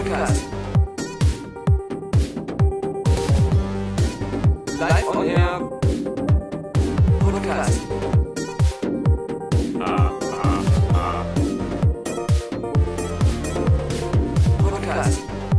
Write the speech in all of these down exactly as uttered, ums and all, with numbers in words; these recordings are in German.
Podcast. Live on Air Podcast. Podcast.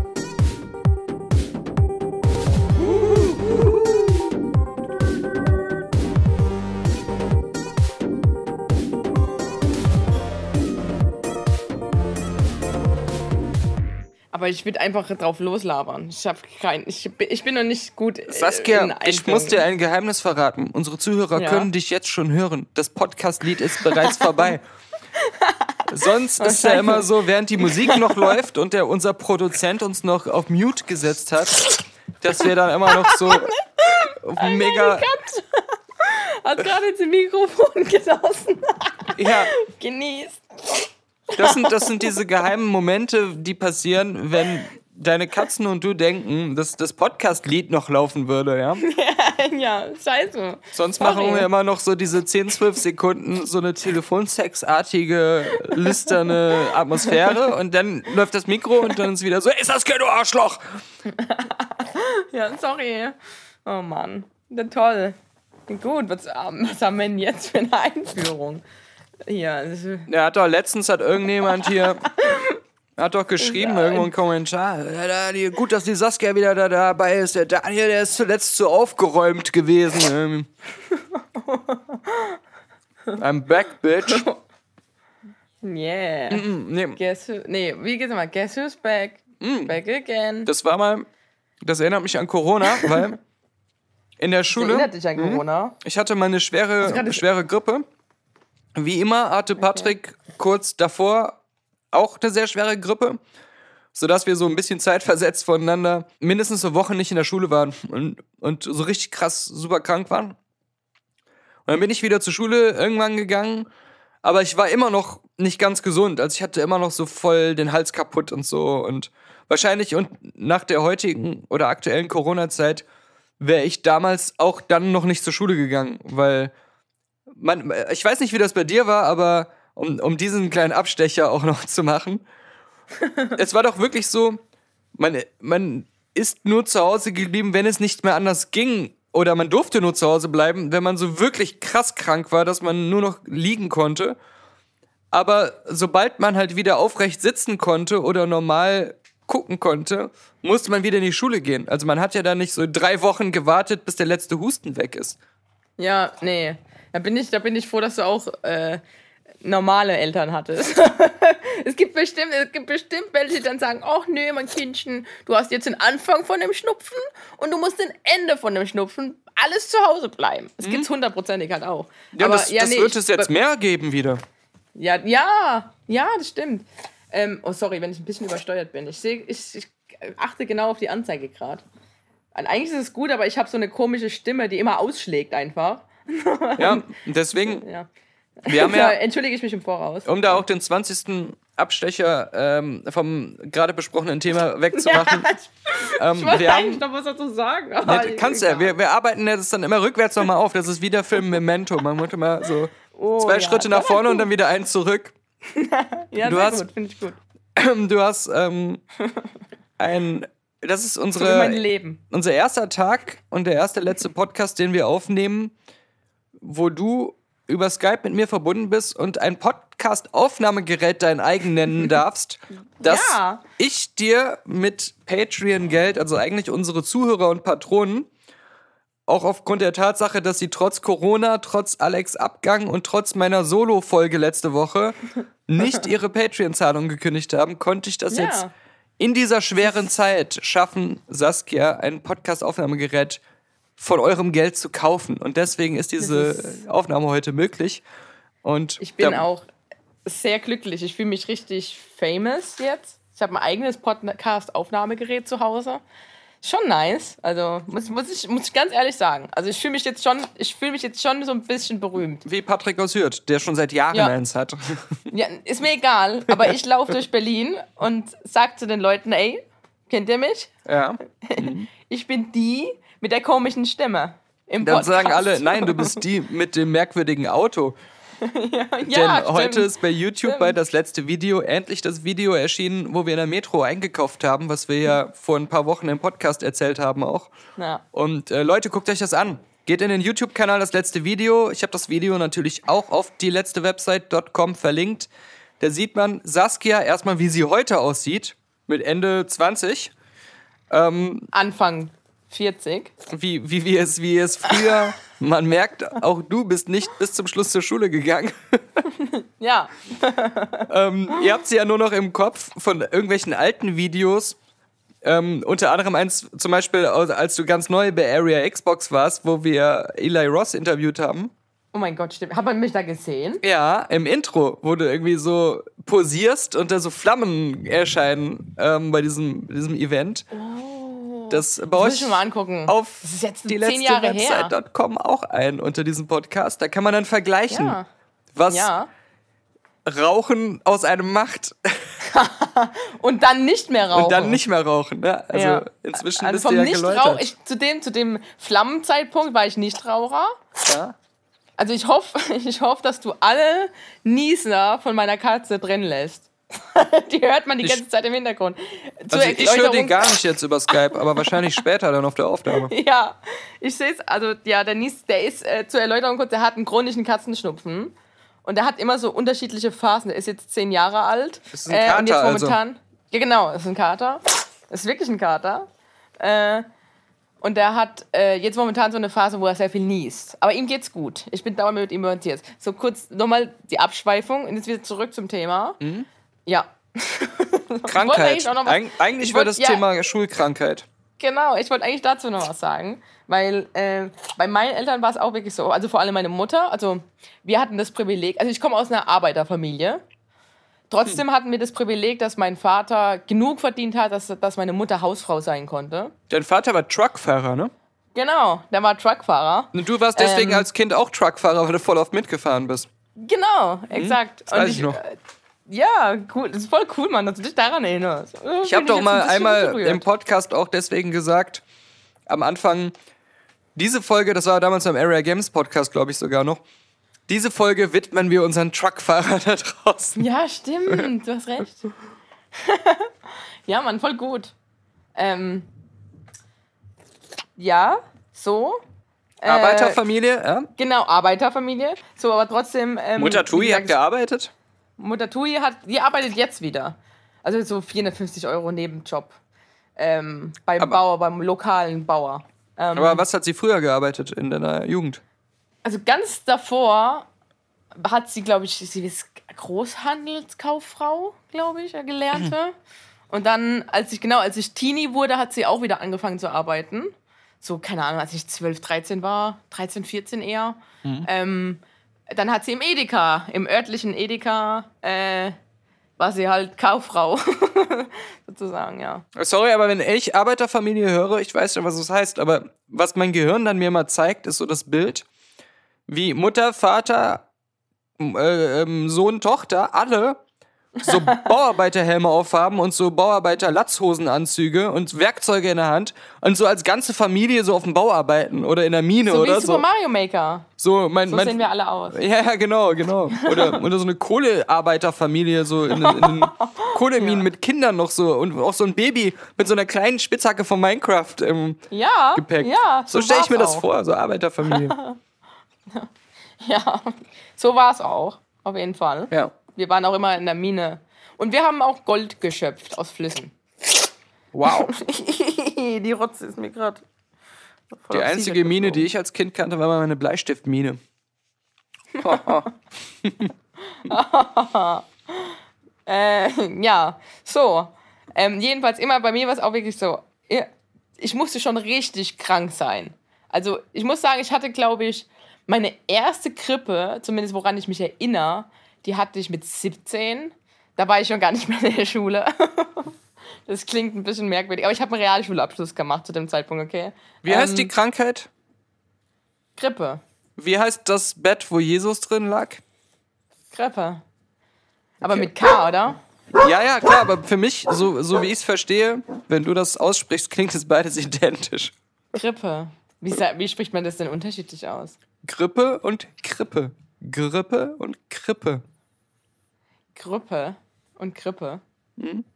Aber ich würde einfach drauf loslabern. Ich habe kein, ich, ich bin noch nicht gut. Äh, Saskia, ich muss dir ein Geheimnis verraten. Unsere Zuhörer ja. können dich jetzt schon hören. Das Podcast-Lied ist bereits vorbei. Sonst ist ja immer so, während die Musik noch läuft und der, unser Produzent uns noch auf Mute gesetzt hat, dass wir dann immer noch so oh mega... Hat gerade ins Mikrofon genossen. Ja. Genießt. Das sind, das sind diese geheimen Momente, die passieren, wenn deine Katzen und du denken, dass das Podcast-Lied noch laufen würde, ja? Ja, ja, scheiße. Sonst Sorry. machen wir immer noch so diese zehn, zwölf Sekunden so eine Telefonsex-artige, lüsterne Atmosphäre und dann läuft das Mikro und dann ist wieder so, ist das kein Arschloch? Ja, sorry. Oh Mann, ja, toll. Gut, was, was haben wir denn jetzt für eine Einführung? Ja, ja, hat doch letztens hat irgendjemand hier hat doch geschrieben, irgendwo einen Kommentar. Ja, da, die, gut, dass die Saskia wieder da dabei ist. Der Daniel, der ist zuletzt so aufgeräumt gewesen. I'm back, bitch. Yeah. Mm-mm, nee. Guess who, nee, wie geht's mal? Guess who's back? Mm. Back again. Das war mal, das erinnert mich an Corona, weil in der Schule. Das erinnert dich an Corona? Ich hatte mal eine schwere, schwere Grippe. Wie immer hatte Patrick okay. kurz davor auch eine sehr schwere Grippe, sodass wir so ein bisschen zeitversetzt voneinander mindestens eine Woche nicht in der Schule waren und, und so richtig krass super krank waren. Und dann bin ich wieder zur Schule irgendwann gegangen, aber ich war immer noch nicht ganz gesund. Also ich hatte immer noch so voll den Hals kaputt und so. Und wahrscheinlich und nach der heutigen oder aktuellen Corona-Zeit wäre ich damals auch dann noch nicht zur Schule gegangen, weil Man, ich weiß nicht, wie das bei dir war, aber um, um diesen kleinen Abstecher auch noch zu machen. Es war doch wirklich so, man, man ist nur zu Hause geblieben, wenn es nicht mehr anders ging. Oder man durfte nur zu Hause bleiben, wenn man so wirklich krass krank war, dass man nur noch liegen konnte. Aber sobald man halt wieder aufrecht sitzen konnte oder normal gucken konnte, musste man wieder in die Schule gehen. Also man hat ja da nicht so drei Wochen gewartet, bis der letzte Husten weg ist. Ja, nee. Da bin ich, da bin ich froh, dass du auch äh, normale Eltern hattest. es, gibt bestimmt, es gibt bestimmt welche, die dann sagen, ach nö, mein Kindchen, du hast jetzt den Anfang von dem Schnupfen und du musst den Ende von dem Schnupfen alles zu Hause bleiben. Das mhm. gibt's hundertprozentig halt auch. Ja, aber das, ja, das nee, wird es jetzt ich, mehr geben wieder. Ja, ja, ja, das stimmt. Ähm, oh, sorry, wenn ich ein bisschen übersteuert bin. Ich, seh, ich, ich achte genau auf die Anzeige gerade. Eigentlich ist es gut, aber ich habe so eine komische Stimme, die immer ausschlägt einfach. Ja, deswegen. Ja. Wir haben ja, entschuldige ich mich im Voraus. Um da auch den zwanzigsten Abstecher ähm, vom gerade besprochenen Thema wegzumachen. Ja, ähm, ich wollte wir eigentlich haben, noch was dazu sagen. Ne, kannst ja, wir, wir arbeiten das dann immer rückwärts nochmal auf. Das ist wie der Film Memento. Man muss immer so oh, zwei ja. Schritte nach vorne und dann wieder einen zurück. Ja, du sehr hast, gut, finde ich gut. Du hast ähm, ein. Das ist unsere, so mein Leben. Unser erster Tag und der erste letzte Podcast, den wir aufnehmen, wo du über Skype mit mir verbunden bist und ein Podcast-Aufnahmegerät dein eigen nennen darfst, das ja. ich dir mit Patreon-Geld, also eigentlich unsere Zuhörer und Patronen, auch aufgrund der Tatsache, dass sie trotz Corona, trotz Alex Abgang und trotz meiner Solo-Folge letzte Woche nicht ihre Patreon-Zahlung gekündigt haben, konnte ich das ja. jetzt in dieser schweren Zeit schaffen, Saskia, ein Podcast-Aufnahmegerät von eurem Geld zu kaufen. Und deswegen ist diese ist Aufnahme heute möglich. Und ich bin auch sehr glücklich. Ich fühle mich richtig famous jetzt. Ich habe mein eigenes Podcast-Aufnahmegerät zu Hause. Schon nice. Also muss, muss, ich, muss ich ganz ehrlich sagen. Also ich fühle mich jetzt schon, ich fühle mich jetzt schon so ein bisschen berühmt. Wie Patrick aus Hürth, der schon seit Jahren ja. eins hat. Ja, ist mir egal. Aber ich laufe durch Berlin und sage zu den Leuten, ey, kennt ihr mich? Ja. Mhm. Ich bin die mit der komischen Stimme im Dann Podcast. sagen alle, nein, du bist die mit dem merkwürdigen Auto. ja, Denn ja, heute stimmt. ist bei YouTube Stimmt. bei das letzte Video endlich das Video erschienen, wo wir in der Metro eingekauft haben, was wir ja vor ein paar Wochen im Podcast erzählt haben auch. Ja. Und äh, Leute, guckt euch das an. Geht in den YouTube-Kanal, das letzte Video. Ich habe das Video natürlich auch auf die letzte Website Punkt com verlinkt. Da sieht man Saskia erstmal, wie sie heute aussieht, mit Ende zwanzig. Ähm, Anfang vierzig. wie, wie, wie, es, wie es früher, man merkt, auch du bist nicht bis zum Schluss zur Schule gegangen. Ja. ähm, ihr habt sie ja nur noch im Kopf von irgendwelchen alten Videos. Ähm, unter anderem eins, zum Beispiel, als du ganz neu bei Area Xbox warst, wo wir Eli Ross interviewt haben. Oh mein Gott, stimmt. Hat man mich da gesehen? Ja, im Intro, wo du irgendwie so posierst und da so Flammen erscheinen ähm, bei diesem, diesem Event. Oh. Das Das baue muss ich ich mir mal angucken. auf Das ist jetzt die zehn letzte Jahre her. Website Punkt com auch ein unter diesem Podcast. Da kann man dann vergleichen, Ja. was Ja. Rauchen aus einem macht Und dann nicht mehr rauchen. und dann nicht mehr rauchen. Ne? Also Ja. inzwischen Also bist du vom ja Nichtrauch, geläutert. ich, zu, dem, zu dem Flammenzeitpunkt war ich Nichtraucher. Ja? Also ich hoffe, ich hoffe, dass du alle Nieser von meiner Katze drin lässt. Die hört man die Ich- ganze Zeit im Hintergrund. Zur Also ich höre die Erläuterung- gar nicht jetzt über Skype, aber wahrscheinlich später dann auf der Aufnahme. Ja, ich sehe es. Also ja, der Nies, der ist äh, zur Erläuterung kurz, der hat einen chronischen Katzenschnupfen. Und der hat immer so unterschiedliche Phasen. Der ist jetzt zehn Jahre alt. Das ist ein und jetzt Kater, also. momentan. Ja, genau, das ist ein Kater. Das ist wirklich ein Kater. Äh, und der hat äh, jetzt momentan so eine Phase, wo er sehr viel niest. Aber ihm geht's gut. Ich bin dauernd mit ihm orientiert. So kurz nochmal die Abschweifung und jetzt wieder zurück zum Thema. Mhm. Ja. Krankheit. eigentlich auch noch was- Eig eigentlich Ich wäre wollt- das ja. Thema Schulkrankheit. Genau, ich wollte eigentlich dazu noch was sagen, weil äh, bei meinen Eltern war es auch wirklich so, also vor allem meine Mutter, also wir hatten das Privileg, also ich komme aus einer Arbeiterfamilie, trotzdem hatten wir das Privileg, dass mein Vater genug verdient hat, dass, dass meine Mutter Hausfrau sein konnte. Dein Vater war Truckfahrer, ne? Genau, der war Truckfahrer. Und du warst deswegen Ähm. als Kind auch Truckfahrer, weil du voll oft mitgefahren bist. Genau, exakt. das weiß ich noch. äh, Ja, cool, das ist voll cool, Mann, dass du dich daran erinnerst. Äh, Ich habe bin doch jetzt mal ein bisschen einmal gerührt. im Podcast auch deswegen gesagt, am Anfang, diese Folge, das war damals beim Area Games Podcast, glaube ich sogar noch, diese Folge widmen wir unseren Truckfahrer da draußen. Ja, stimmt, du hast recht. Ja, Mann, voll gut. Ähm, ja, so. Äh, Arbeiterfamilie, ja? Genau, Arbeiterfamilie. So, aber trotzdem. Ähm, Mutter Tui wie hat gesagt, gearbeitet. Mutter Tui hat, die arbeitet jetzt wieder. Also so vierhundertfünfzig Euro Nebenjob. Ähm, beim Aber- Bauer, beim lokalen Bauer. Ähm, Aber was hat sie früher gearbeitet in deiner Jugend? Also ganz davor hat sie, glaube ich, sie ist Großhandelskauffrau, glaube ich, gelernte. Und dann, als ich, genau, als ich Teenie wurde, hat sie auch wieder angefangen zu arbeiten. So, keine Ahnung, als ich zwölf, dreizehn war, dreizehn, vierzehn eher. Ähm, dann hat sie im Edeka, im örtlichen Edeka, äh, war sie halt Kauffrau. Sozusagen, ja. Sorry, aber wenn ich Arbeiterfamilie höre, ich weiß schon, was das heißt, aber was mein Gehirn dann mir mal zeigt, ist so das Bild, wie Mutter, Vater, äh, ähm, Sohn, Tochter, alle so Bauarbeiterhelme aufhaben und so Bauarbeiter-Latzhosenanzüge und Werkzeuge in der Hand und so als ganze Familie so auf dem Bau arbeiten oder in der Mine So wie oder Super so. Mario Maker. So, mein, So mein, sehen wir alle aus. Ja, ja, genau, genau. Oder, oder so eine Kohlearbeiterfamilie, so in, in, in Kohleminen Ja. mit Kindern noch so und auch so ein Baby mit so einer kleinen Spitzhacke von Minecraft im Ja, Gepäck. ja. so stelle ich mir war's das auch. vor, so Arbeiterfamilie. Ja, so war es auch, auf jeden Fall. Ja. Wir waren auch immer in der Mine. Und wir haben auch Gold geschöpft aus Flüssen. Wow. Die Rotze ist mir gerade. Die einzige Mine, die ich als Kind kannte, war mal meine Bleistiftmine. Äh, ja, so. Ähm, jedenfalls immer bei mir war es auch wirklich so. Ich musste schon richtig krank sein. Also ich muss sagen, ich hatte, glaube ich, meine erste Grippe, zumindest woran ich mich erinnere, die hatte ich mit siebzehn. Da war ich schon gar nicht mehr in der Schule. Das klingt ein bisschen merkwürdig, aber ich habe einen Realschulabschluss gemacht zu dem Zeitpunkt, okay? Wie heißt Ähm, die Krankheit? Grippe. Wie heißt das Bett, wo Jesus drin lag? Grippe. Aber mit K, oder? Ja, ja, klar, aber für mich, so, so wie ich es verstehe, wenn du das aussprichst, klingt es beides identisch. Grippe. Wie, sa- wie spricht man das denn unterschiedlich aus? Grippe und Krippe. Grippe und Krippe. Grippe und Grippe. Hm?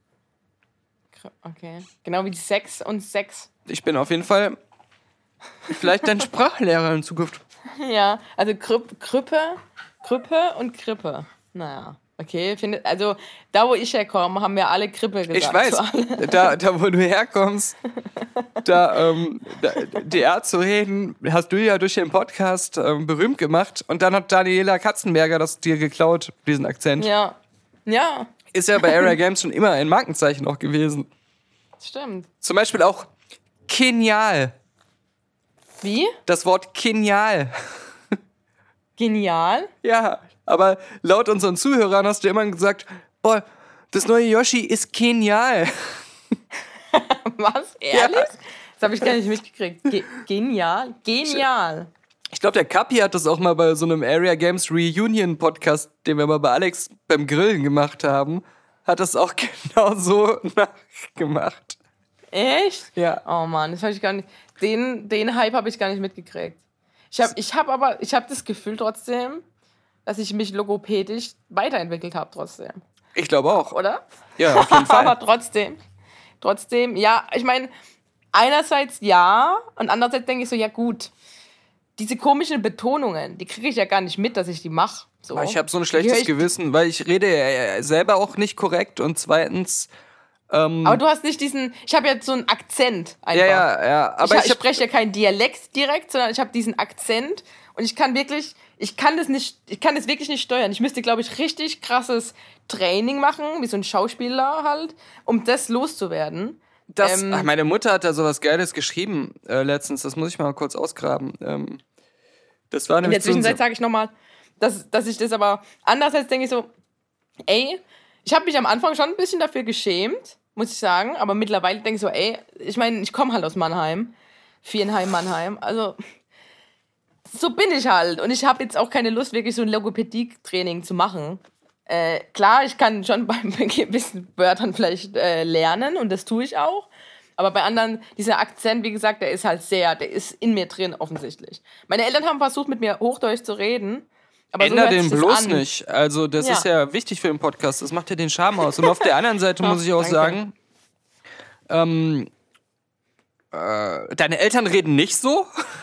Okay. Genau wie Sex und Sex. Ich bin auf jeden Fall vielleicht dein Sprachlehrer in Zukunft. Ja, also Grippe, Grippe, Grippe und Grippe. Naja, okay. Find, also da, wo ich herkomme, haben wir alle Grippe gesagt. Ich weiß, da, da wo du herkommst, da, ähm, da, die Art zu reden, hast du ja durch den Podcast ähm, berühmt gemacht. Und dann hat Daniela Katzenberger das dir geklaut, diesen Akzent. Ja, ja. Ist ja bei Area Games schon immer ein Markenzeichen auch gewesen. Stimmt. Zum Beispiel auch genial. Wie? Das Wort genial. Genial? Ja, aber laut unseren Zuhörern hast du immer gesagt, boah, das neue Yoshi ist genial. Was? Ehrlich? Ja. Das habe ich gar nicht mitgekriegt. Ge- genial? Genial. Ich glaube, der Kapi hat das auch mal bei so einem Area Games Reunion Podcast, den wir mal bei Alex beim Grillen gemacht haben, hat das auch genau so nachgemacht. Echt? Ja. Oh Mann, das habe ich gar nicht. Den, den Hype habe ich gar nicht mitgekriegt. Ich habe ich hab aber, ich habe das Gefühl trotzdem, dass ich mich logopädisch weiterentwickelt habe trotzdem. Ich glaube auch. Oder? Ja, auf jeden Fall. Aber trotzdem, trotzdem, ja, ich meine, einerseits ja und andererseits denke ich so, ja gut, diese komischen Betonungen, die kriege ich ja gar nicht mit, dass ich die mache. So. Aber ich habe so ein Die schlechtes höre ich- Gewissen, weil ich rede ja selber auch nicht korrekt und zweitens, ähm, Aber du hast nicht diesen, ich habe ja so einen Akzent einfach. ja, ja, ja, aber ich, ich, ich hab, spreche ja keinen Dialekt direkt, sondern ich habe diesen Akzent und ich kann wirklich, ich kann das nicht, ich kann das wirklich nicht steuern. Ich müsste, glaube ich, richtig krasses Training machen, wie so ein Schauspieler halt, um das loszuwerden. das, ähm, ach, meine Mutter hat da sowas Geiles geschrieben äh, letztens, das muss ich mal kurz ausgraben. Ähm, das war In der nämlich so ein- Zwischenzeit sage ich nochmal, dass, dass ich das aber, andererseits denke ich so, ey, ich habe mich am Anfang schon ein bisschen dafür geschämt, muss ich sagen, aber mittlerweile denke ich so, ey, ich meine, ich komme halt aus Mannheim, Vierenheim, Mannheim, also so bin ich halt und ich habe jetzt auch keine Lust, wirklich so ein Logopädie-Training zu machen. Äh, klar, ich kann schon bei gewissen Wörtern vielleicht äh, lernen und das tue ich auch. Aber bei anderen, dieser Akzent, wie gesagt, der ist halt sehr, der ist in mir drin offensichtlich. Meine Eltern haben versucht, mit mir Hochdeutsch zu reden. Aber so Änder hört den sich das bloß an. nicht. Also, das Ja. ist ja wichtig für den Podcast. Das macht ja den Charme aus. Und auf der anderen Seite muss ich auch danke. sagen, ähm, äh, deine Eltern reden nicht so.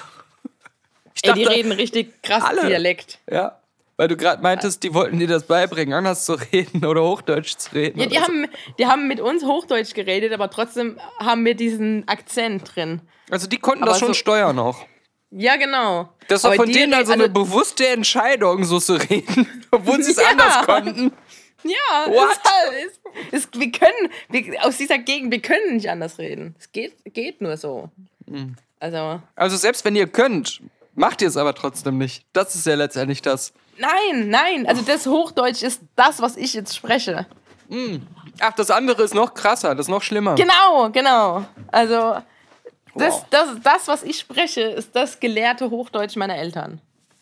Ich Ey, die dachte, reden richtig krass alle. Dialekt. Ja, weil du gerade meintest, die wollten dir das beibringen, anders zu reden oder Hochdeutsch zu reden. Ja, die, oder so. haben, die haben mit uns Hochdeutsch geredet, aber trotzdem haben wir diesen Akzent drin. Also, die konnten aber das schon so- steuern auch. Ja, genau. Das war Aber von die denen re- also eine bewusste Entscheidung, so zu reden, obwohl sie es Ja. anders konnten. Ja, What? ist halt, ist, ist, wir können, wir, aus dieser Gegend, wir können nicht anders reden. Es geht, geht nur so. Mhm. Also, Also, selbst wenn ihr könnt, macht ihr es aber trotzdem nicht. Das ist ja letztendlich das. nein, nein, also das Hochdeutsch ist das, was ich jetzt spreche. Ach, das andere ist noch krasser, das ist noch schlimmer. Genau, genau. Also, das, Wow. das, das, was ich spreche, ist das gelehrte Hochdeutsch meiner Eltern.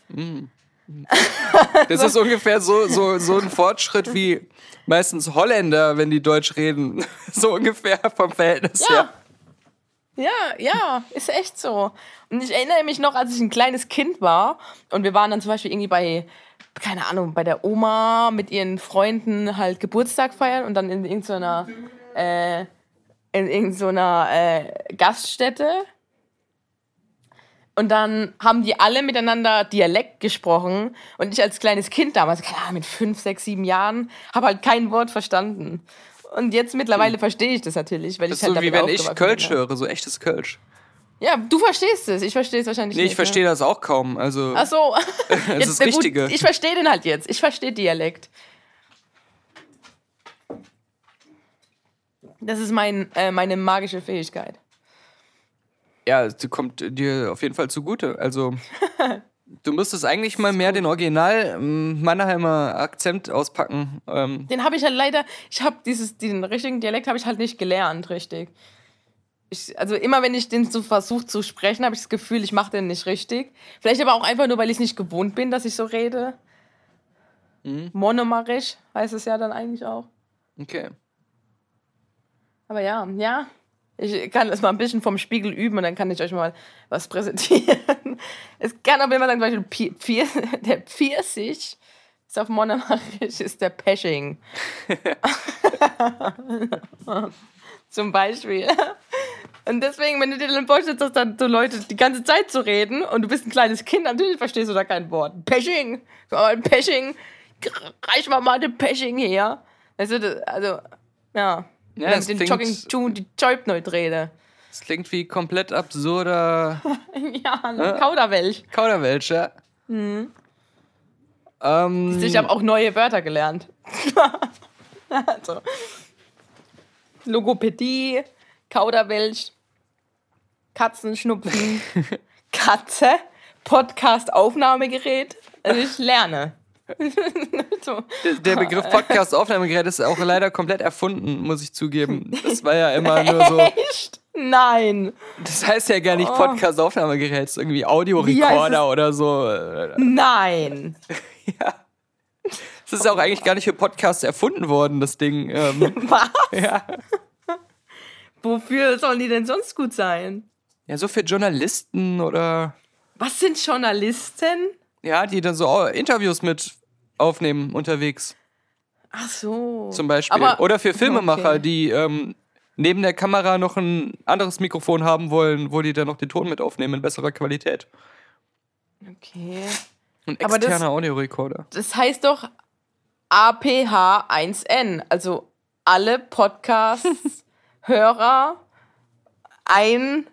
Das ist ungefähr so, so, so ein Fortschritt wie meistens Holländer, wenn die Deutsch reden. So ungefähr vom Verhältnis her. Ja. Ja, ja, ist echt so. Und ich erinnere mich noch, als ich ein kleines Kind war und wir waren dann zum Beispiel irgendwie bei, keine Ahnung, bei der Oma mit ihren Freunden halt Geburtstag feiern und dann in irgendeiner, äh, in irgendeiner äh, Gaststätte. Und dann haben die alle miteinander Dialekt gesprochen und ich als kleines Kind damals, keine Ahnung, mit fünf, sechs, sieben Jahren, habe halt kein Wort verstanden. Und jetzt mittlerweile verstehe ich das natürlich, weil Das ich ist halt so wie damit wenn ich aufgewachsen Kölsch bin. höre, so echtes Kölsch. Ja, du verstehst es. Ich verstehe es wahrscheinlich Nee, nicht. ich verstehe das auch kaum. Also, Ja. Ach so. das ist das Richtige. Ich verstehe den halt jetzt. Ich verstehe Dialekt. Das ist mein, äh, meine magische Fähigkeit. Ja, die kommt dir auf jeden Fall zugute. Also, du müsstest eigentlich mal mehr den Original ähm, Mannheimer Akzent auspacken. Ähm, Den habe ich halt leider, ich habe dieses, diesen richtigen Dialekt habe ich halt nicht gelernt, richtig. Ich, also immer wenn ich den so versuche zu sprechen, habe ich das Gefühl, ich mache den nicht richtig. Vielleicht aber auch einfach nur, weil ich es nicht gewohnt bin, dass ich so rede. Mhm. Monomarisch heißt es ja dann eigentlich auch. okay. Aber ja, ja, Ich kann das mal ein bisschen vom Spiegel üben und dann kann ich euch mal was präsentieren. Es kann auf jeden Fall sagen, zum Beispiel Pi- Pfirs- der Pfirsich ist auf Monomarisch ist der Pesching. Zum Beispiel. Und deswegen, wenn du dir dann vorstellst, dass dann so Leute die ganze Zeit zu reden und du bist ein kleines Kind, natürlich verstehst du da kein Wort. Pesching, so, ein Pesching, reich mal mal den Pesching her. Also, das, also ja. Ja, Wenn es den klingt- Jogging tun, die Joib nicht rede. Das klingt wie komplett absurder Ja, ein Kauderwelsch. Kauderwelsch, ja. Mhm. Ähm, Ich habe auch neue Wörter gelernt. Also, Logopädie, Kauderwelsch, Katzenschnupfen, Katze, Podcast-Aufnahmegerät. Also ich lerne. So. der, der Begriff Podcast-Aufnahmegerät ist auch leider komplett erfunden, muss ich zugeben. Das war ja immer nur so. Echt? Nein. Das heißt ja gar nicht Podcast-Aufnahmegerät, es ist irgendwie Wie heißt Audiorekorder es? oder so. Nein. Ja. Das ist auch eigentlich gar nicht für Podcasts erfunden worden, das Ding. Ähm, Was? ja. Wofür sollen die denn sonst gut sein? ja, so für Journalisten oder Was sind Journalisten? ja, die dann so Interviews mit aufnehmen unterwegs. Ach so. Zum Beispiel. Aber, Oder für Filmemacher, okay. die ähm, neben der Kamera noch ein anderes Mikrofon haben wollen, wo die dann noch den Ton mit aufnehmen in besserer Qualität. Okay. Ein Aber das- externer Audiorekorder. Das heißt doch A P H eins N. Also alle Podcast-Hörer ein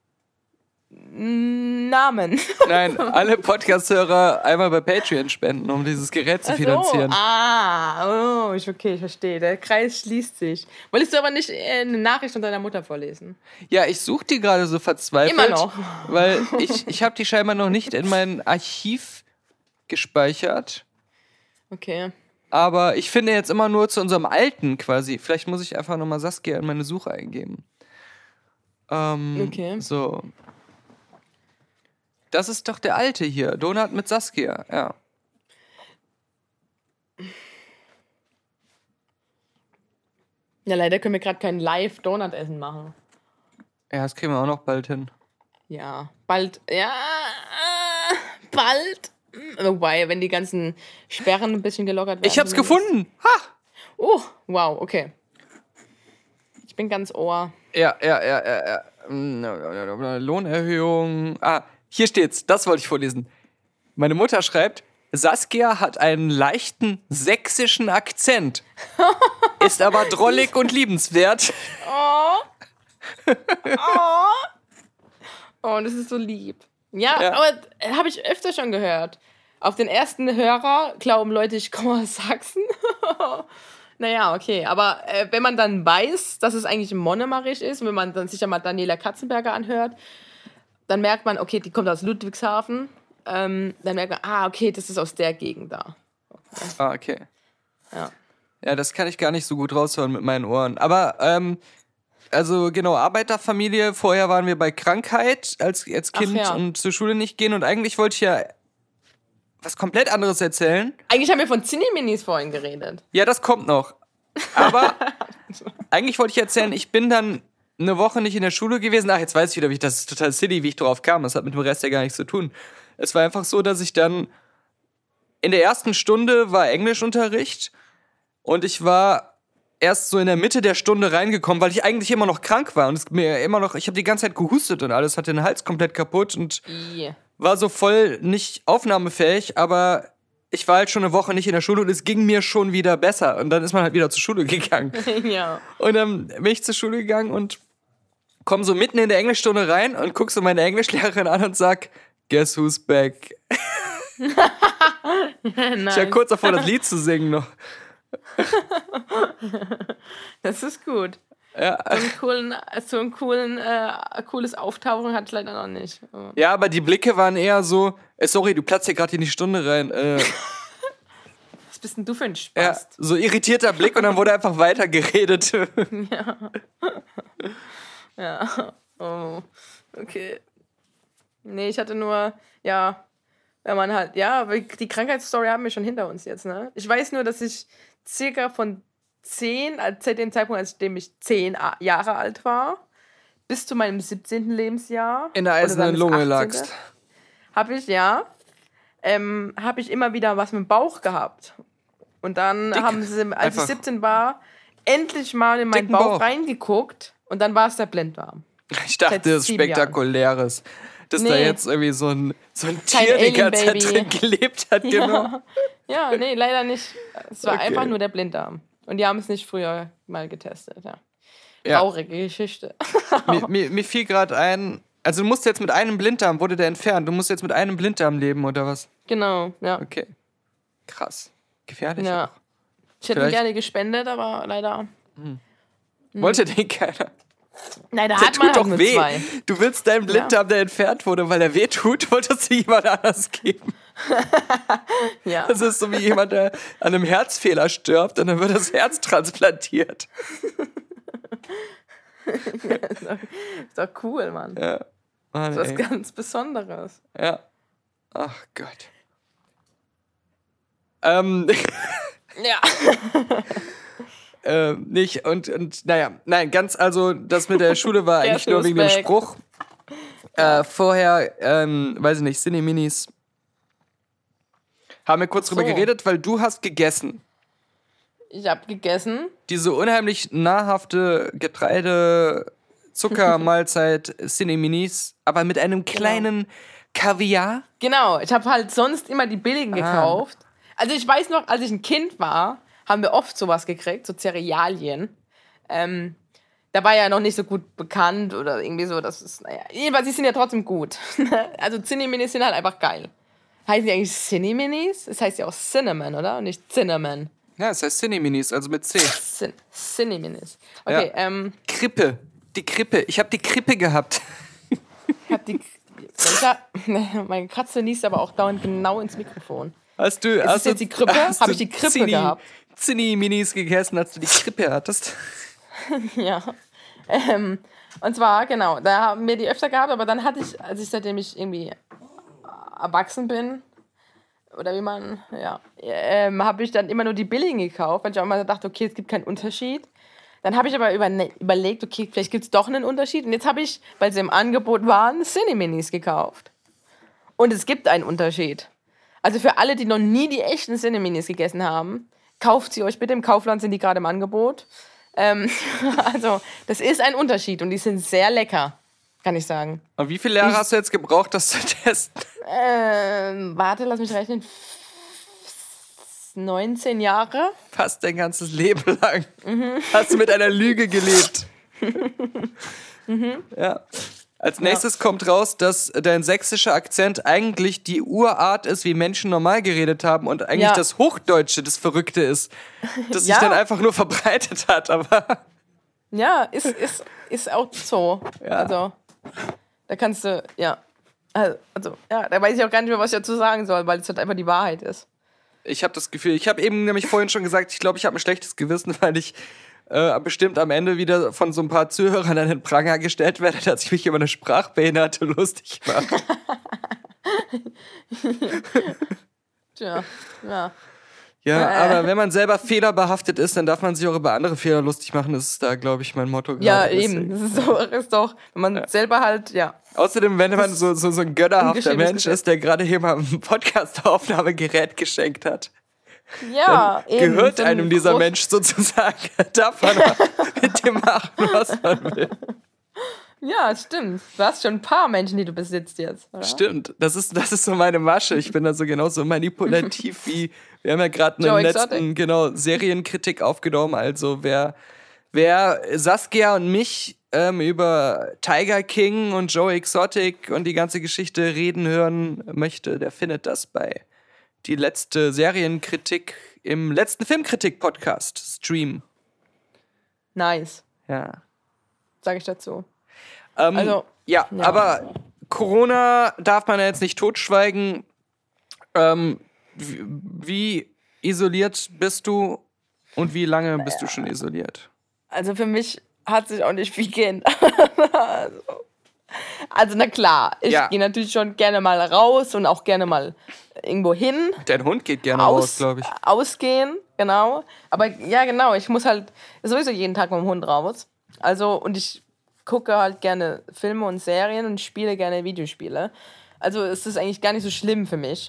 Namen. Nein, alle Podcast-Hörer einmal bei Patreon spenden, um dieses Gerät zu Ach so. finanzieren. Ah, oh, ich, okay, ich verstehe. Der Kreis schließt sich. Wolltest du aber nicht äh, eine Nachricht von deiner Mutter vorlesen? Ja, ich suche die gerade so verzweifelt. Immer noch. Weil ich, ich habe die scheinbar noch nicht in mein Archiv gespeichert. Okay. Aber ich finde jetzt immer nur zu unserem alten quasi. Vielleicht muss ich einfach nochmal Saskia in meine Suche eingeben. Ähm, Okay. So. Das ist doch der alte hier. Donut mit Saskia, ja. Ja, leider können wir gerade kein Live-Donut-Essen machen. Ja, das kriegen wir auch noch bald hin. Ja, bald. Ja, äh, bald. Wobei, wenn die ganzen Sperren ein bisschen gelockert werden. Ich hab's dann ist- gefunden! Ha! Oh, wow, okay. Ich bin ganz ohr. Ja, ja, ja, ja, ja. Mm, Lohnerhöhung. Ah, hier steht's. Das wollte ich vorlesen. Meine Mutter schreibt, Saskia hat einen leichten sächsischen Akzent. Ist aber drollig und liebenswert. Oh. Oh. Oh, das ist so lieb. Ja, Ja. aber habe ich öfter schon gehört. Auf den ersten Hörer glauben Leute, ich komme aus Sachsen. Naja, okay. Aber äh, wenn man dann weiß, dass es eigentlich Monomarisch ist, und wenn man dann sich ja mal Daniela Katzenberger anhört, dann merkt man, okay, die kommt aus Ludwigshafen. Ähm, dann merkt man, ah, okay, das ist aus der Gegend da. Ah, okay. Ja. Ja, das kann ich gar nicht so gut raushören mit meinen Ohren. Aber, ähm, also genau, Arbeiterfamilie. Vorher waren wir bei Krankheit als, als Ach Kind ja. und zur Schule nicht gehen. Und eigentlich wollte ich ja was komplett anderes erzählen. Eigentlich haben wir von Zinni-Minis vorhin geredet. Ja, das kommt noch. Aber eigentlich wollte ich erzählen, ich bin dann eine Woche nicht in der Schule gewesen. Ach, jetzt weiß ich wieder, wie ich, das ist total silly, wie ich drauf kam. Das hat mit dem Rest ja gar nichts zu tun. Es war einfach so, dass ich dann in der ersten Stunde war Englischunterricht und ich war erst so in der Mitte der Stunde reingekommen, weil ich eigentlich immer noch krank war und es mir immer noch, ich habe die ganze Zeit gehustet und alles, hatte den Hals komplett kaputt und I. war so voll nicht aufnahmefähig, aber ich war halt schon eine Woche nicht in der Schule und es ging mir schon wieder besser. Und dann ist man halt wieder zur Schule gegangen. Ja. Und dann bin ich zur Schule gegangen und komm so mitten in der Englischstunde rein und guck so meine Englischlehrerin an und sag, guess who's back? Ich war kurz davor, das Lied zu singen noch. Das ist gut. Ja, So einen coolen, so einen coolen, äh, cooles Auftauchen hat es leider noch nicht. Aber ja, aber die Blicke waren eher so, äh, sorry, du platzt hier gerade in die Stunde rein. Äh, was bist denn du für ein ja, Spaß? so irritierter Blick und dann wurde einfach weiter geredet. Ja. Oh. Okay. Nee, ich hatte nur, ja, wenn man halt, ja, aber die Krankheitsstory haben wir schon hinter uns jetzt, ne? Ich weiß nur, dass ich circa von zehn, also seit dem Zeitpunkt, als dem ich zehn A- Jahre alt war, bis zu meinem siebzehnten Lebensjahr. In der eisernen Lunge lagst. Habe ich, ja. Ähm, habe ich immer wieder was mit dem Bauch gehabt. Und dann Dick. haben sie, als Einfach. ich siebzehn war, endlich mal in meinen Dicken Bauch, Bauch. reingeguckt. Und dann war es der Blinddarm. Ich dachte, Seit das ist sieben Spektakuläres. Dass da Nee. jetzt irgendwie so ein, so ein Kein Tier die ganze Zeit Alien-Baby. drin gelebt hat. Genau. Ja. ja, nee, leider nicht. Es war Okay. einfach nur der Blinddarm. Und die haben es nicht früher mal getestet. Ja. Ja. Traurige Geschichte. Mir, mir, mir fiel gerade ein, also du musst jetzt mit einem Blinddarm, wurde der entfernt, du musst jetzt mit einem Blinddarm leben oder was? Genau, ja. Okay. Krass. Gefährlich. ja. auch. Ich hätte ihn Vielleicht- gerne gespendet, aber leider. Wollte den keiner. Leider Der hat man tut halt doch nur weh. zwei. Du willst deinen Blinddarm, der entfernt wurde, weil er weh tut, wolltest du jemand anders geben. Ja. Das ist so wie jemand, der an einem Herzfehler stirbt und dann wird das Herz transplantiert. ist, doch, ist doch cool, Mann. Ja. Mann, Das ist ey. was ganz Besonderes. Ja. Ach Gott. Ähm, Ja. äh, nicht, und, und naja, nein, ganz, also das mit der Schule war eigentlich nur wegen dem Respekt. Spruch. Äh, vorher, ähm, weiß ich nicht, Cine-Minis. Haben wir kurz drüber So. geredet, weil du hast gegessen. Ich habe gegessen. Diese unheimlich nahrhafte Getreide-Zuckermahlzeit Cine-Minis, aber mit einem kleinen Kaviar. Genau, ich habe halt sonst immer die billigen Ah. gekauft. Also ich weiß noch, als ich ein Kind war, haben wir oft sowas gekriegt, so Cerealien. Ähm, da war ja noch nicht so gut bekannt oder irgendwie so, das ist, naja, jedenfalls, die sind ja trotzdem gut. Also Cinni-Minis sind halt einfach geil. Heißen die eigentlich Cinni-Minis? Das heißt ja auch Cinnamon, oder? Und nicht Cinnamon. Ja, es heißt Cine-Minis, also mit C. Cin Cinni-Minis. Okay, Ja. ähm, Krippe. Die Krippe. Ich habe die Krippe gehabt. ich hab die... Welcher? Meine Katze niest aber auch dauernd genau ins Mikrofon. Hast du, es hast jetzt du, die Krippe? hast Hab du ich die Krippe Zinni- gehabt? Zinni-Minis gegessen, als du die Krippe hattest? Ja. Ähm, und zwar, genau, da haben wir die öfter gehabt, aber dann hatte ich, als ich seitdem ich irgendwie erwachsen bin, oder wie man, ja, ähm, habe ich dann immer nur die billigen gekauft, weil ich auch immer dachte, okay, es gibt keinen Unterschied. Dann habe ich aber über, überlegt, okay, vielleicht gibt es doch einen Unterschied. Und jetzt habe ich, weil sie im Angebot waren, Cine-Minis gekauft. Und es gibt einen Unterschied. Also für alle, die noch nie die echten Cine-Minis gegessen haben, kauft sie euch bitte. Im Kaufland sind die gerade im Angebot. Ähm, also das ist ein Unterschied und die sind sehr lecker, kann ich sagen. Und wie viele Jahre hast du jetzt gebraucht, das zu testen? Ähm, warte, lass mich rechnen. neunzehn Jahre. Fast dein ganzes Leben lang. Hast du mit einer Lüge gelebt. Ja. Als nächstes kommt raus, dass dein sächsischer Akzent eigentlich die Urart ist, wie Menschen normal geredet haben und eigentlich Ja. das Hochdeutsche das Verrückte ist, das Ja. sich dann einfach nur verbreitet hat. Aber Ja, ist, ist, ist auch so. Ja. Also, da kannst du, ja. Also, ja, da weiß ich auch gar nicht mehr, was ich dazu sagen soll, weil es halt einfach die Wahrheit ist. ich habe das Gefühl, ich habe eben nämlich vorhin schon gesagt, ich glaube, ich habe ein schlechtes Gewissen, weil ich äh, bestimmt am Ende wieder von so ein paar Zuhörern an den Pranger gestellt werde, dass ich mich über eine Sprachbehinderte lustig mache. Tja, ja. Ja, Äh. aber wenn man selber fehlerbehaftet ist, dann darf man sich auch über andere Fehler lustig machen. Das ist da, glaube ich, mein Motto. Ja, gerade. eben. Das ist, so, ist doch, wenn man selber halt, ja. Außerdem, wenn man so, so, so ein gönnerhafter ungeschriebenes Mensch Gesetz. ist, der gerade hier mal ein Podcast-Aufnahmegerät geschenkt hat, Ja, eben. gehört so ein einem dieser groß- Mensch sozusagen. Darf man mit dem machen, was man will. Ja, stimmt. Du hast schon ein paar Menschen, die du besitzt jetzt, oder? Stimmt, das ist, das ist so meine Masche. Ich bin da so genauso manipulativ wie, wir haben ja gerade Joe einen Exotic. letzten, genau, Serienkritik aufgenommen. Also wer, wer Saskia und mich ähm, über Tiger King und Joe Exotic und die ganze Geschichte reden hören möchte, der findet das bei die letzte Serienkritik im letzten Filmkritik-Podcast Stream. Nice, Ja. sage ich dazu. Ähm, Also, ja, ja. aber Corona darf man ja jetzt nicht totschweigen. Ähm, wie, wie isoliert bist du und wie lange bist du schon isoliert? Also für mich hat sich auch nicht viel geändert. also, also na klar, ich Ja. gehe natürlich schon gerne mal raus und auch gerne mal irgendwo hin. Dein Hund geht gerne raus, Aus, glaube ich. ausgehen, genau. Aber ja, genau, ich muss halt sowieso jeden Tag mit dem Hund raus. Also, und ich gucke halt gerne Filme und Serien und spiele gerne Videospiele. Also es ist eigentlich gar nicht so schlimm für mich.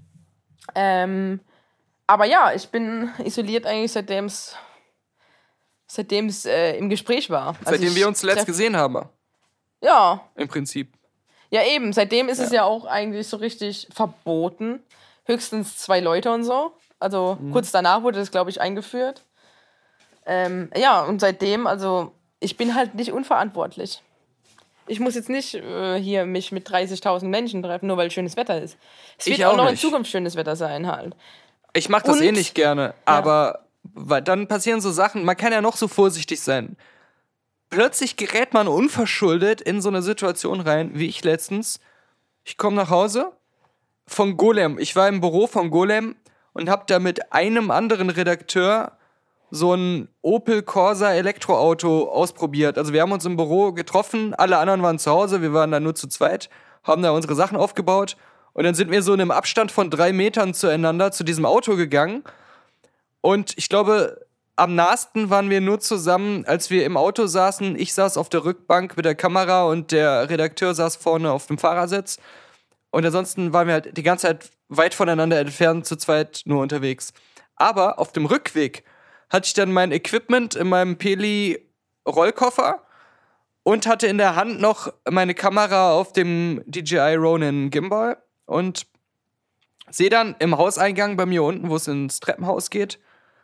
Ähm, aber ja, ich bin isoliert eigentlich seitdem es seitdem es äh, im Gespräch war. Also Seitdem wir uns zuletzt treff- gesehen haben. Ja, Im Prinzip. ja eben. Seitdem ist Ja. es ja auch eigentlich so richtig verboten. Höchstens zwei Leute und so. Also Mhm. kurz danach wurde das, glaube ich, eingeführt. Ähm, ja, und seitdem, also ich bin halt nicht unverantwortlich. Ich muss jetzt nicht äh, hier mich mit dreißigtausend Menschen treffen, nur weil schönes Wetter ist. Es Ich wird auch auch noch in nicht. Zukunft schönes Wetter sein halt. Ich mach das Und- eh nicht gerne, aber weil dann passieren so Sachen, man kann ja noch so vorsichtig sein. Plötzlich gerät man unverschuldet in so eine Situation rein, wie ich letztens. Ich komme nach Hause von Golem. Ich war im Büro von Golem und hab da mit einem anderen Redakteur so ein Opel Corsa Elektroauto ausprobiert. Also wir haben uns im Büro getroffen, alle anderen waren zu Hause, wir waren da nur zu zweit, haben da unsere Sachen aufgebaut und dann sind wir so in einem Abstand von drei Metern zueinander zu diesem Auto gegangen. Und ich glaube, am nahesten waren wir nur zusammen, als wir im Auto saßen. Ich saß auf der Rückbank mit der Kamera und der Redakteur saß vorne auf dem Fahrersitz. Und ansonsten waren wir halt die ganze Zeit weit voneinander entfernt, zu zweit nur unterwegs. Aber auf dem Rückweg hatte ich dann mein Equipment in meinem Peli-Rollkoffer und hatte in der Hand noch meine Kamera auf dem D J I Ronin Gimbal und sehe dann im Hauseingang bei mir unten, wo es ins Treppenhaus geht,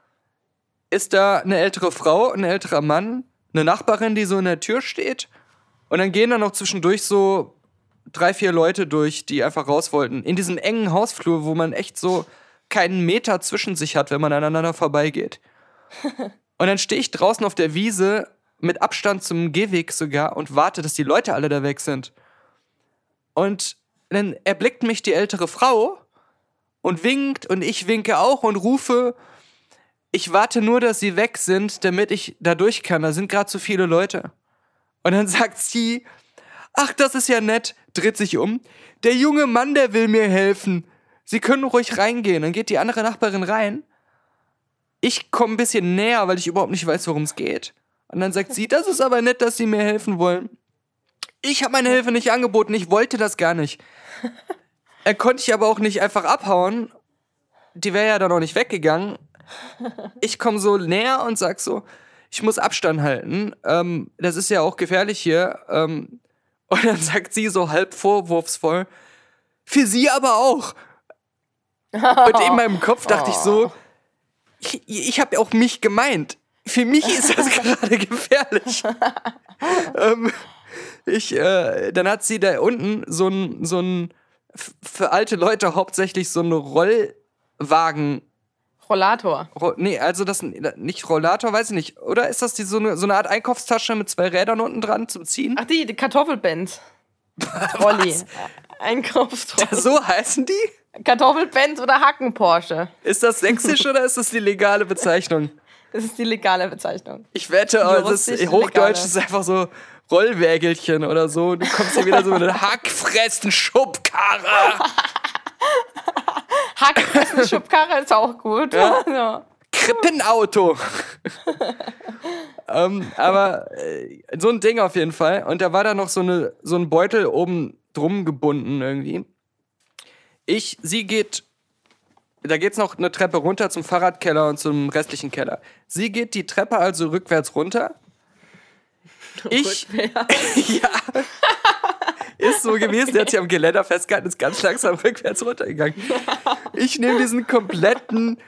ist da eine ältere Frau, ein älterer Mann, eine Nachbarin, die so in der Tür steht. Und dann gehen da noch zwischendurch so drei, vier Leute durch, die einfach raus wollten. In diesem engen Hausflur, wo man echt so keinen Meter zwischen sich hat, wenn man aneinander vorbeigeht. Und dann stehe ich draußen auf der Wiese, mit Abstand zum Gehweg sogar, und warte, dass die Leute alle da weg sind. Und dann erblickt mich die ältere Frau und winkt und ich winke auch und rufe, ich warte nur, dass sie weg sind, damit ich da durch kann. Da sind gerade zu viele Leute. Und dann sagt sie, ach, das ist ja nett, dreht sich um. Der junge Mann, der will mir helfen. Sie können ruhig reingehen. Dann geht die andere Nachbarin rein. Ich komme ein bisschen näher, weil ich überhaupt nicht weiß, worum es geht. Und dann sagt sie, das ist aber nett, dass sie mir helfen wollen. Ich habe meine Hilfe nicht angeboten, ich wollte das gar nicht. Er konnte ich aber auch nicht einfach abhauen. Die wäre ja dann auch nicht weggegangen. Ich komme so näher und sag so, ich muss Abstand halten. Ähm, das ist ja auch gefährlich hier. Ähm, und dann sagt sie so halb vorwurfsvoll, für sie aber auch. Und in meinem Kopf dachte ich so, ich, ich habe auch mich gemeint. Für mich ist das gerade gefährlich. ähm, ich, äh, dann hat sie da unten so ein, so ein, f- für alte Leute hauptsächlich so ein Rollwagen. Rollator. Ro- nee, also das nicht Rollator, weiß ich nicht. Oder ist das die, so, eine, so eine Art Einkaufstasche mit zwei Rädern unten dran zum Ziehen? Ach, die, die Kartoffelband. Rolli. Einkaufstrolley. So heißen die? Kartoffelband oder Hacken-Porsche. Ist das sächsisch oder ist das die legale Bezeichnung? Das ist die legale Bezeichnung. Ich wette, oh, das Juristisch ist, Hochdeutsch legale. ist einfach so Rollwägelchen oder so. Du kommst hier wieder so mit einer Hackfressen-Schubkarre. Hackfressen, Schubkarre ist auch gut. Ja. Ja. Krippenauto. ähm, aber äh, so ein Ding auf jeden Fall. Und da war da noch so, eine, so ein Beutel oben drum gebunden irgendwie. Ich, sie geht, da geht's noch eine Treppe runter zum Fahrradkeller und zum restlichen Keller. Sie geht die Treppe also rückwärts runter. Ich, ja, ist so gewesen, der hat sich am Geländer festgehalten, ist ganz langsam rückwärts runtergegangen. Ich nehme diesen kompletten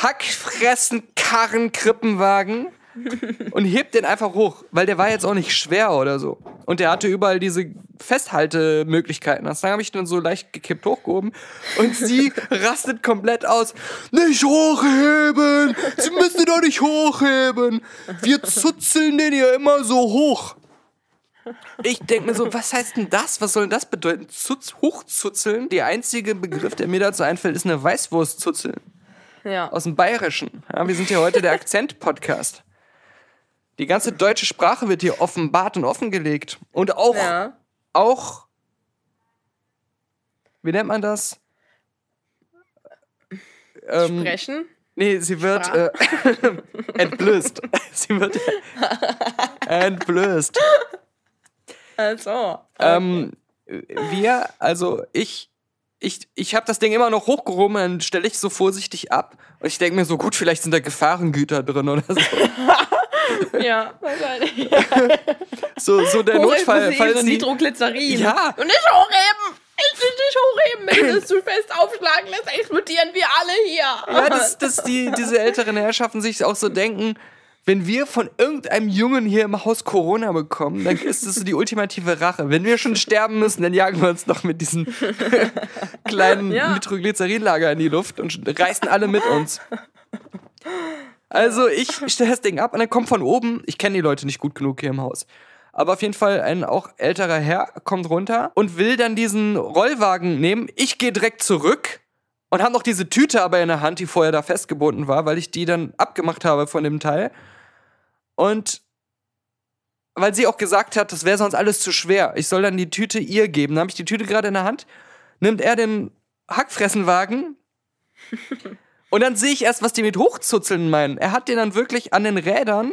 Hackfressen-Karren-Krippenwagen und heb den einfach hoch, weil der war jetzt auch nicht schwer oder so. Und der hatte überall diese Festhaltemöglichkeiten. Das habe ich dann so leicht gekippt hochgehoben und sie rastet komplett aus. Nicht hochheben! Sie müssen den doch nicht hochheben! Wir zuzeln den ja immer so hoch. Ich denke mir so, was heißt denn das? Was soll denn das bedeuten? Zutz, hochzuzeln? Der einzige Begriff, der mir dazu einfällt, ist eine Weißwurstzuzeln. Ja. Aus dem Bayerischen. Ja, wir sind ja heute der Akzent-Podcast. Die ganze deutsche Sprache wird hier offenbart und offengelegt. Und auch, Ja. auch, wie nennt man das? Ähm, Sprechen? Nee, sie wird äh, entblößt. Sie wird entblößt. Also, okay. Ähm, wir, also ich, ich, ich habe das Ding immer noch hochgehoben, dann stelle ich so vorsichtig ab. Und ich denke mir so, gut, vielleicht sind da Gefahrengüter drin oder so. Ja, wahrscheinlich. So, so der Notfall, falls so sie... Nitroglycerin. Ja. Und nicht hochheben! Ich will nicht hochheben! Wenn du es zu fest aufschlagen lässt, explodieren wir alle hier. Ja, dass, dass die, diese älteren Herrschaften sich auch so denken, wenn wir von irgendeinem Jungen hier im Haus Corona bekommen, dann ist das so die ultimative Rache. Wenn wir schon sterben müssen, dann jagen wir uns noch mit diesen kleinen Ja. Nitroglycerinlager in die Luft und reißen alle mit uns. Also ich stelle das Ding ab und dann kommt von oben, ich kenne die Leute nicht gut genug hier im Haus, aber auf jeden Fall ein auch älterer Herr kommt runter und will dann diesen Rollwagen nehmen. Ich gehe direkt zurück und habe noch diese Tüte aber in der Hand, die vorher da festgebunden war, weil ich die dann abgemacht habe von dem Teil. Und weil sie auch gesagt hat, das wäre sonst alles zu schwer. Ich soll dann die Tüte ihr geben. Dann habe ich die Tüte gerade in der Hand, nimmt er den Hackfressenwagen und dann sehe ich erst, was die mit hochzuzeln meinen. Er hat den dann wirklich an den Rädern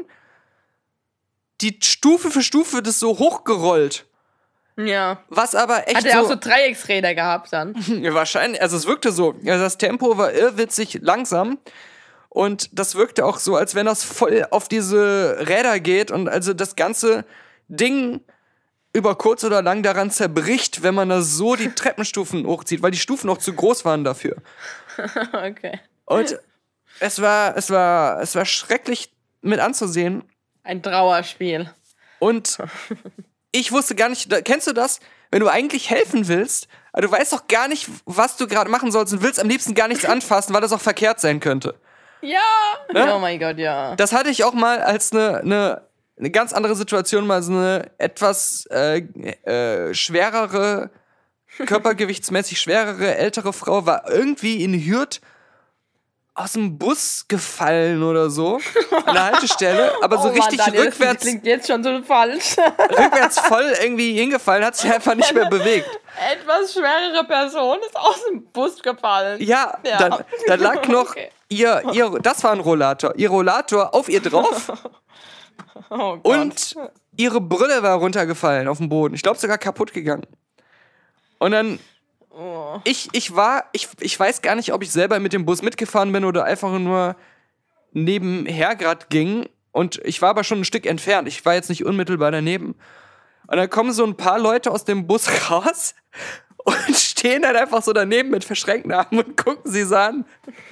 die Stufe für Stufe das so hochgerollt. Ja. Was aber echt Hat er so... auch so Dreiecksräder gehabt dann? Ja, wahrscheinlich, also es wirkte so. Also das Tempo war irrwitzig langsam. Und das wirkte auch so, als wenn das voll auf diese Räder geht und also das ganze Ding über kurz oder lang daran zerbricht, wenn man da so die Treppenstufen hochzieht, weil die Stufen auch zu groß waren dafür. Okay. Und es war, es war, es war schrecklich mit anzusehen. Ein Trauerspiel. Und ich wusste gar nicht, da, kennst du das? Wenn du eigentlich helfen willst, aber du weißt doch gar nicht, was du gerade machen sollst und willst am liebsten gar nichts anfassen, weil das auch verkehrt sein könnte. Ja! Ne? Oh mein Gott, ja. Das hatte ich auch mal als eine, eine, eine ganz andere Situation, mal so eine etwas äh, äh, schwerere, körpergewichtsmäßig schwerere, ältere Frau war irgendwie in Hürth aus dem Bus gefallen oder so, an der Haltestelle, aber so oh richtig Mann, Daniel, rückwärts, das klingt jetzt schon so falsch. rückwärts voll irgendwie hingefallen, hat sich einfach nicht mehr bewegt. Etwas schwerere Person ist aus dem Bus gefallen. Ja, Ja. Dann, dann lag noch Okay. ihr, ihr, das war ein Rollator, ihr Rollator auf ihr drauf Oh Gott. und ihre Brille war runtergefallen auf den Boden. Ich glaube sogar kaputt gegangen. Und dann, Oh. ich, ich war, ich, ich weiß gar nicht, ob ich selber mit dem Bus mitgefahren bin oder einfach nur nebenher gerade ging. Und ich war aber schon ein Stück entfernt. Ich war jetzt nicht unmittelbar daneben. Und dann kommen so ein paar Leute aus dem Bus raus und stehen dann einfach so daneben mit verschränkten Armen und gucken sie so an.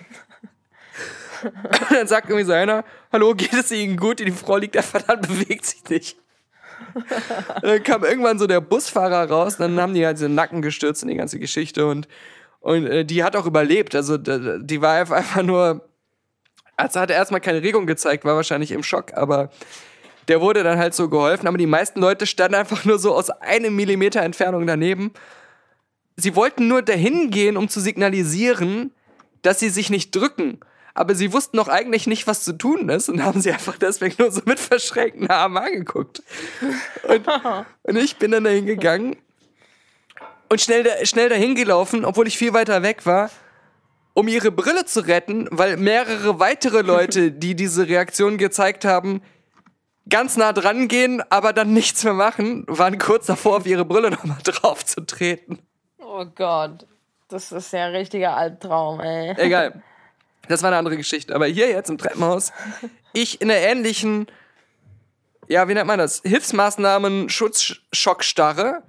Und dann sagt irgendwie so einer, hallo, geht es Ihnen gut? Die Frau liegt einfach da und bewegt sich nicht. Und dann kam irgendwann so der Busfahrer raus, dann haben die halt so den Nacken gestürzt in die ganze Geschichte und, und äh, die hat auch überlebt. Also d- die war einfach, einfach nur, also hat er erstmal keine Regung gezeigt, war wahrscheinlich im Schock, aber der wurde dann halt so geholfen. Aber die meisten Leute standen einfach nur so aus einem Millimeter Entfernung daneben. Sie wollten nur dahin gehen, um zu signalisieren, dass sie sich nicht drücken. Aber sie wussten doch eigentlich nicht, was zu tun ist und haben sie einfach deswegen nur so mit verschränkten Armen angeguckt. Und, und ich bin dann dahin gegangen und schnell, da, schnell dahin gelaufen, obwohl ich viel weiter weg war, um ihre Brille zu retten, weil mehrere weitere Leute, die diese Reaktion gezeigt haben, ganz nah dran gehen, aber dann nichts mehr machen, waren kurz davor, auf ihre Brille nochmal drauf zu treten. Oh Gott. Das ist ja ein richtiger Albtraum, ey. Egal. Das war eine andere Geschichte. Aber hier jetzt im Treppenhaus, ich in der ähnlichen, ja, wie nennt man das? Hilfsmaßnahmen, Schutzschockstarre,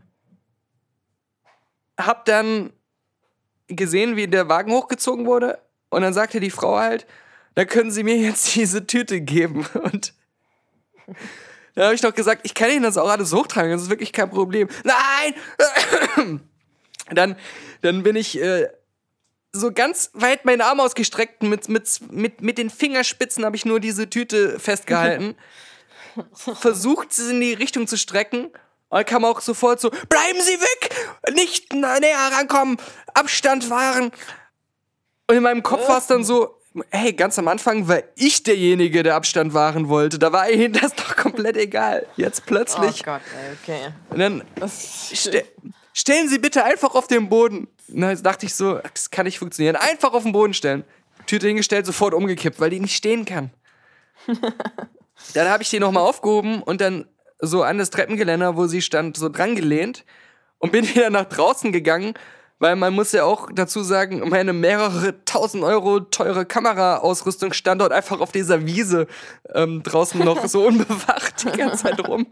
hab dann gesehen, wie der Wagen hochgezogen wurde. Und dann sagte die Frau halt, da können Sie mir jetzt diese Tüte geben. Und dann habe ich doch gesagt, ich kann Ihnen das auch alles hochtragen, das ist wirklich kein Problem. Nein! Dann, dann bin ich äh, so ganz weit meinen Arm ausgestreckt, mit, mit, mit, mit den Fingerspitzen habe ich nur diese Tüte festgehalten, versucht, sie in die Richtung zu strecken, und dann kam auch sofort so, bleiben Sie weg, nicht näher rankommen, Abstand wahren. Und in meinem Kopf war es dann so, hey, ganz am Anfang war ich derjenige, der Abstand wahren wollte, da war ihnen das doch komplett egal. Jetzt plötzlich. Oh Gott, ey, okay. Und dann Das ste- stellen Sie bitte einfach auf den Boden. Na, jetzt dachte ich so, das kann nicht funktionieren. Einfach auf den Boden stellen. Tüte hingestellt, sofort umgekippt, weil die nicht stehen kann. Dann habe ich die nochmal aufgehoben und dann so an das Treppengeländer, wo sie stand, so dran gelehnt und bin wieder nach draußen gegangen, weil man muss ja auch dazu sagen, meine mehrere tausend Euro teure Kameraausrüstung stand dort einfach auf dieser Wiese ähm, draußen noch so unbewacht die ganze Zeit rum.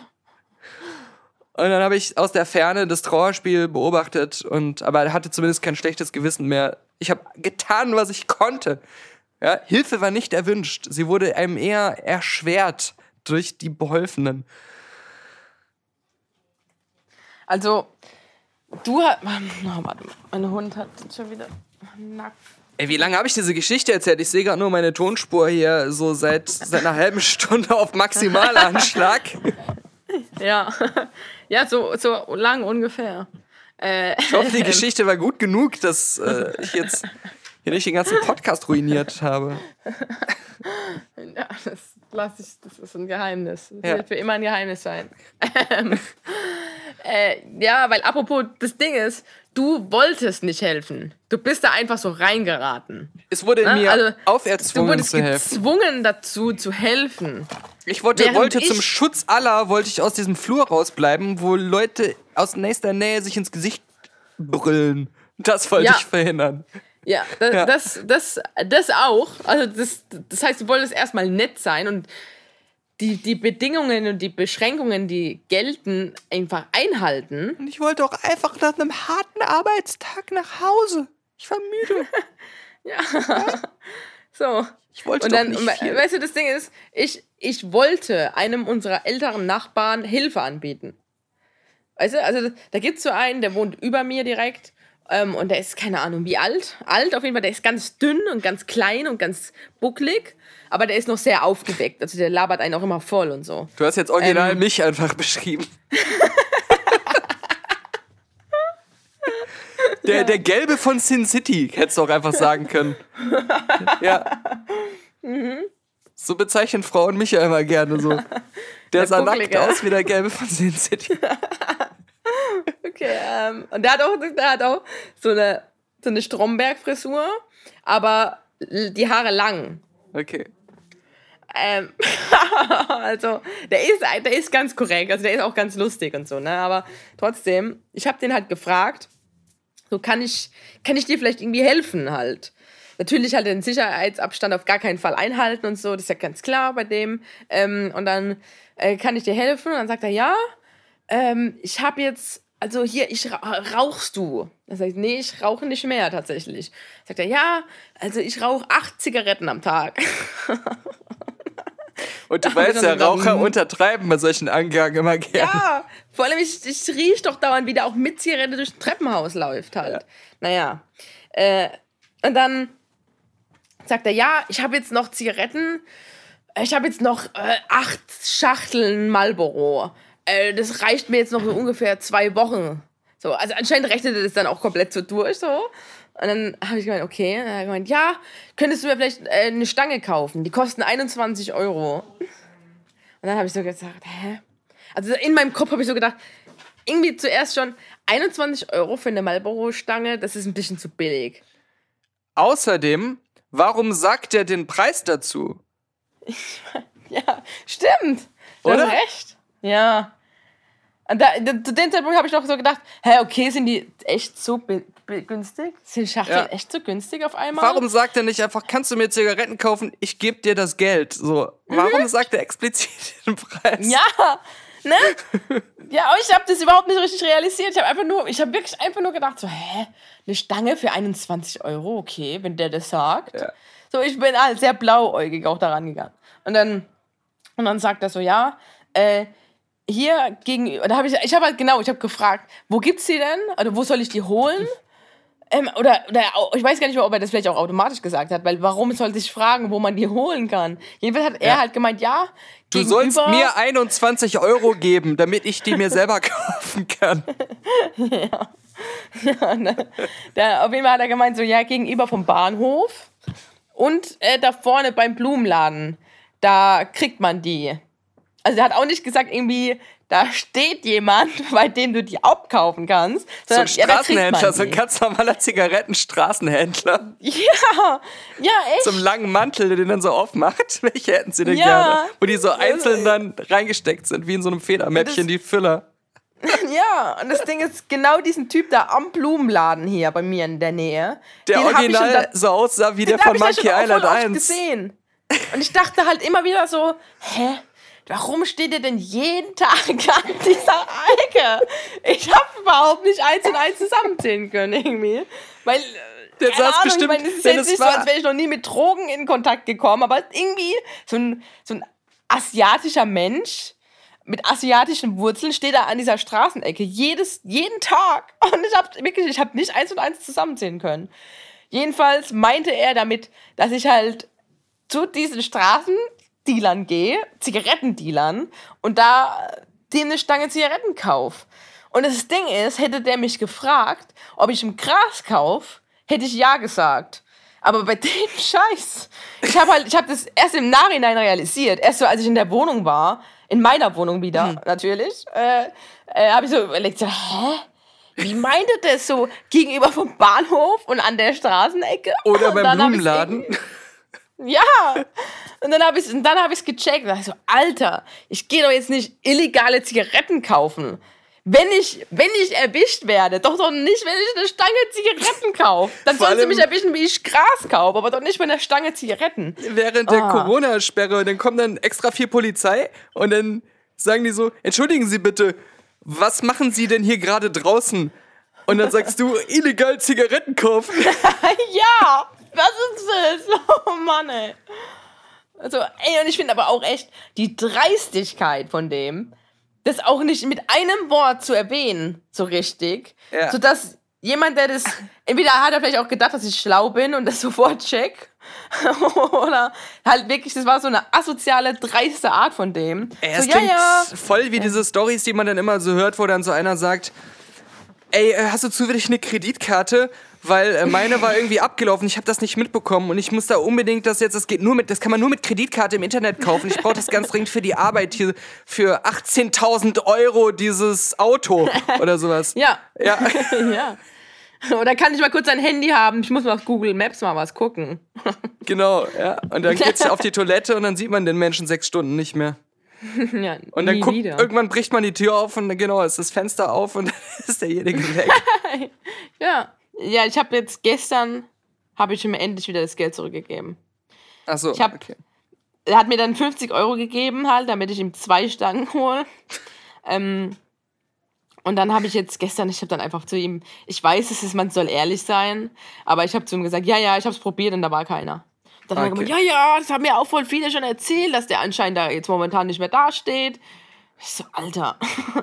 Und dann habe ich aus der Ferne das Trauerspiel beobachtet, und aber hatte zumindest kein schlechtes Gewissen mehr. Ich habe getan, was ich konnte. Ja, Hilfe war nicht erwünscht. Sie wurde einem eher erschwert durch die Beholfenen. Also, du hast... Oh, warte mal, mein Hund hat schon wieder nackt. Ey, wie lange habe ich diese Geschichte erzählt? Ich sehe gerade nur meine Tonspur hier so seit, seit einer halben Stunde auf Maximalanschlag. Ja, ja, so, so lang ungefähr. Äh, ich hoffe, die Geschichte war gut genug, dass äh, ich jetzt hier nicht den ganzen Podcast ruiniert habe. Ja, das lasse ich, das ist ein Geheimnis. Das Ja. wird für immer ein Geheimnis sein. Ähm, äh, ja, weil apropos, das Ding ist, du wolltest nicht helfen. Du bist da einfach so reingeraten. Es wurde Ne? mir Also, Du auferzwungen wurdest zu helfen. gezwungen dazu zu helfen. Ich wollte, Während wollte ich- zum Schutz aller, wollte ich aus diesem Flur rausbleiben, wo Leute aus nächster Nähe sich ins Gesicht brüllen. Das wollte Ja. ich verhindern. Ja, das, Ja. Das, das, das auch. Also das, das heißt, du wolltest erstmal nett sein und die, die Bedingungen und die Beschränkungen, die gelten, einfach einhalten. Und ich wollte auch einfach nach einem harten Arbeitstag nach Hause. Ich war müde. So. Ich wollte Und doch dann, nicht viel. weißt du, das Ding ist, ich, ich wollte einem unserer älteren Nachbarn Hilfe anbieten. Weißt du, also da gibt es so einen, der wohnt über mir direkt. Ähm, und der ist, keine Ahnung, wie alt. Alt auf jeden Fall, der ist ganz dünn und ganz klein und ganz bucklig. Aber der ist noch sehr aufgeweckt. Also der labert einen auch immer voll und so. Du hast jetzt original Ähm. mich einfach beschrieben. Der, der Gelbe von Sin City, hättest du auch einfach sagen können. Ja. So bezeichnen Frauen mich ja immer gerne so. Der sah nackt Bucklige. aus wie der Gelbe von Sin City. Okay, ähm, und der hat auch, der hat auch so eine, so eine Stromberg-Frisur, aber die Haare lang. Okay. Ähm, also, der ist, der ist ganz korrekt, also der ist auch ganz lustig und so, ne, aber trotzdem, ich habe den halt gefragt, so kann ich, kann ich dir vielleicht irgendwie helfen halt. Natürlich halt den Sicherheitsabstand auf gar keinen Fall einhalten und so, das ist ja ganz klar bei dem. Ähm, und dann äh, kann ich dir helfen? Und dann sagt er, ja, ähm, ich habe jetzt, also hier, ich ra- rauchst du? Dann sag ich, nee, ich rauche nicht mehr tatsächlich. Sagt er, ja, also ich rauche acht Zigaretten am Tag. Und du Ach, weißt wir ja, haben sogar- Raucher untertreiben bei solchen Angaben immer gerne. Ja, vor allem, ich, ich riech doch dauernd, wie der auch mit Zigarette durch ein Treppenhaus läuft halt. Ja. Naja. Äh, und dann sagt er, ja, ich habe jetzt noch Zigaretten, ich habe jetzt noch äh, acht Schachteln Marlboro. Äh, das reicht mir jetzt noch so ungefähr zwei Wochen. So, also anscheinend rechnet er das dann auch komplett so durch, so. Und dann habe ich gemeint, okay. Und dann hat er gemeint, ja, könntest du mir vielleicht äh, eine Stange kaufen? Die kosten einundzwanzig Euro. Und dann habe ich so gesagt, hä? Also in meinem Kopf habe ich so gedacht, irgendwie zuerst schon einundzwanzig Euro für eine Marlboro-Stange, das ist ein bisschen zu billig. Außerdem, warum sagt er den Preis dazu? Ja, stimmt. Du Oder? hast recht. Ja. Und da, da, zu dem Zeitpunkt habe ich noch so gedacht, hä, okay, sind die echt so bi- bi- günstig? Sind Schachteln Ja. echt so günstig auf einmal? Warum sagt er nicht einfach, kannst du mir Zigaretten kaufen? Ich gebe dir das Geld. So, warum sagt er explizit den Preis? Ja, ne? Ja, aber ich habe das überhaupt nicht richtig realisiert. Ich habe einfach nur, ich habe wirklich einfach nur gedacht, so, hä, eine Stange für einundzwanzig Euro, okay, wenn der das sagt. Ja. So, ich bin halt sehr blauäugig auch daran gegangen. Und dann, und dann sagt er so, ja, äh, hier gegenüber, da habe ich, ich habe halt genau, ich habe gefragt, wo gibt's die denn? Oder wo soll ich die holen? Ähm, oder, oder ich weiß gar nicht mehr, ob er das vielleicht auch automatisch gesagt hat, weil warum sollte ich fragen, wo man die holen kann? Jedenfalls hat er Ja. halt gemeint, ja, Du gegenüber, sollst mir einundzwanzig Euro geben, damit ich die mir selber kaufen kann. Ja, ne? Da, auf jeden Fall hat er gemeint, so, ja, gegenüber vom Bahnhof und äh, da vorne beim Blumenladen, da kriegt man die. Also er hat auch nicht gesagt, irgendwie, da steht jemand, bei dem du die abkaufen kannst. So ein Sondern, ja, da kriegt man Straßenhändler, so ein die. ganz normaler Zigarettenstraßenhändler. Ja, ja, echt. So einen langen Mantel, der den dann so aufmacht. Welche hätten sie denn Ja. gerne? Wo die so einzeln dann reingesteckt sind, wie in so einem Federmäppchen, die Füller. Ja, und das Ding ist, genau diesen Typ da am Blumenladen hier bei mir in der Nähe. Der den hab ich schon original da- so aussah wie der Den von hab ich Monkey ja schon Island voll oft eins. gesehen. Und ich dachte halt immer wieder so, hä? Warum steht ihr denn jeden Tag an dieser Ecke? Ich habe überhaupt nicht eins und eins zusammenzählen können irgendwie. Weil, äh, Der keine saß Ahnung, bestimmt, ich meine, es ist wenn jetzt es nicht so, war- als wäre ich noch nie mit Drogen in Kontakt gekommen, aber irgendwie so ein, so ein asiatischer Mensch mit asiatischen Wurzeln steht da an dieser Straßenecke jedes, jeden Tag. Und ich habe wirklich, ich habe nicht eins und eins zusammenzählen können. Jedenfalls meinte er damit, dass ich halt zu diesen Straßendealern gehe, Zigarettendealern, und da dem eine Stange Zigaretten kaufe. Und das Ding ist, hätte der mich gefragt, ob ich im Gras kaufe, hätte ich ja gesagt. Aber bei dem Scheiß, ich habe halt, ich habe das erst im Nachhinein realisiert, erst so, als ich in der Wohnung war, in meiner Wohnung wieder, Hm. natürlich, äh, äh, habe ich so überlegt, so, hä? Wie meint er das so gegenüber vom Bahnhof und an der Straßenecke? Oder Und beim dann hab ich's Blumenladen. irgendwie- Ja. Und dann habe ich und dann habe ich es gecheckt. Und dachte ich so, Alter, ich gehe doch jetzt nicht illegale Zigaretten kaufen. Wenn ich, wenn ich erwischt werde, doch doch nicht, wenn ich eine Stange Zigaretten kaufe. Dann Vor sollen sie allem- mich erwischen, wie ich Gras kaufe, aber doch nicht bei einer Stange Zigaretten. Während der Ah. Corona-Sperre, dann kommt dann extra viel Polizei und dann sagen die so, entschuldigen Sie bitte, was machen Sie denn hier gerade draußen? Und dann sagst du, illegal Zigaretten kaufen. Ja, was ist das? Oh Mann, ey. Also, ey, und ich finde aber auch echt die Dreistigkeit von dem, das auch nicht mit einem Wort zu erwähnen, so richtig, Ja. sodass jemand, der das, entweder hat er vielleicht auch gedacht, dass ich schlau bin und das sofort check, oder halt wirklich, das war so eine asoziale, dreiste Art von dem. Ey, es so, ja, klingt ja, voll wie diese Storys, die man dann immer so hört, wo dann so einer sagt, ey, äh, hast du zufällig eine Kreditkarte? Weil äh, meine war irgendwie abgelaufen, ich habe das nicht mitbekommen und ich muss da unbedingt das jetzt, das geht nur mit, das kann man nur mit Kreditkarte im Internet kaufen. Ich brauche das ganz dringend für die Arbeit hier für achtzehntausend Euro dieses Auto oder sowas. ja, Ja. ja. Oder kann ich mal kurz ein Handy haben? Ich muss mal auf Google Maps mal was gucken. Genau, ja. Und dann geht's auf die Toilette und dann sieht man den Menschen sechs Stunden nicht mehr. Ja, Und dann nie guckt, wieder. irgendwann bricht man die Tür auf und genau, ist das Fenster auf und dann ist derjenige weg. Ja, ja, ich habe jetzt gestern, habe ich ihm endlich wieder das Geld zurückgegeben. Ach so, Ich hab- okay. Er hat mir dann fünfzig Euro gegeben halt, damit ich ihm zwei Stangen hole. Ähm, und dann habe ich jetzt gestern, ich habe dann einfach zu ihm, ich weiß, es ist, man soll ehrlich sein, aber ich habe zu ihm gesagt, ja, ja, ich habe es probiert und da war keiner. Dann hat er Okay. gesagt, ja, ja, das haben mir auch voll viele schon erzählt, dass der anscheinend da jetzt momentan nicht mehr dasteht. Ich so, Alter.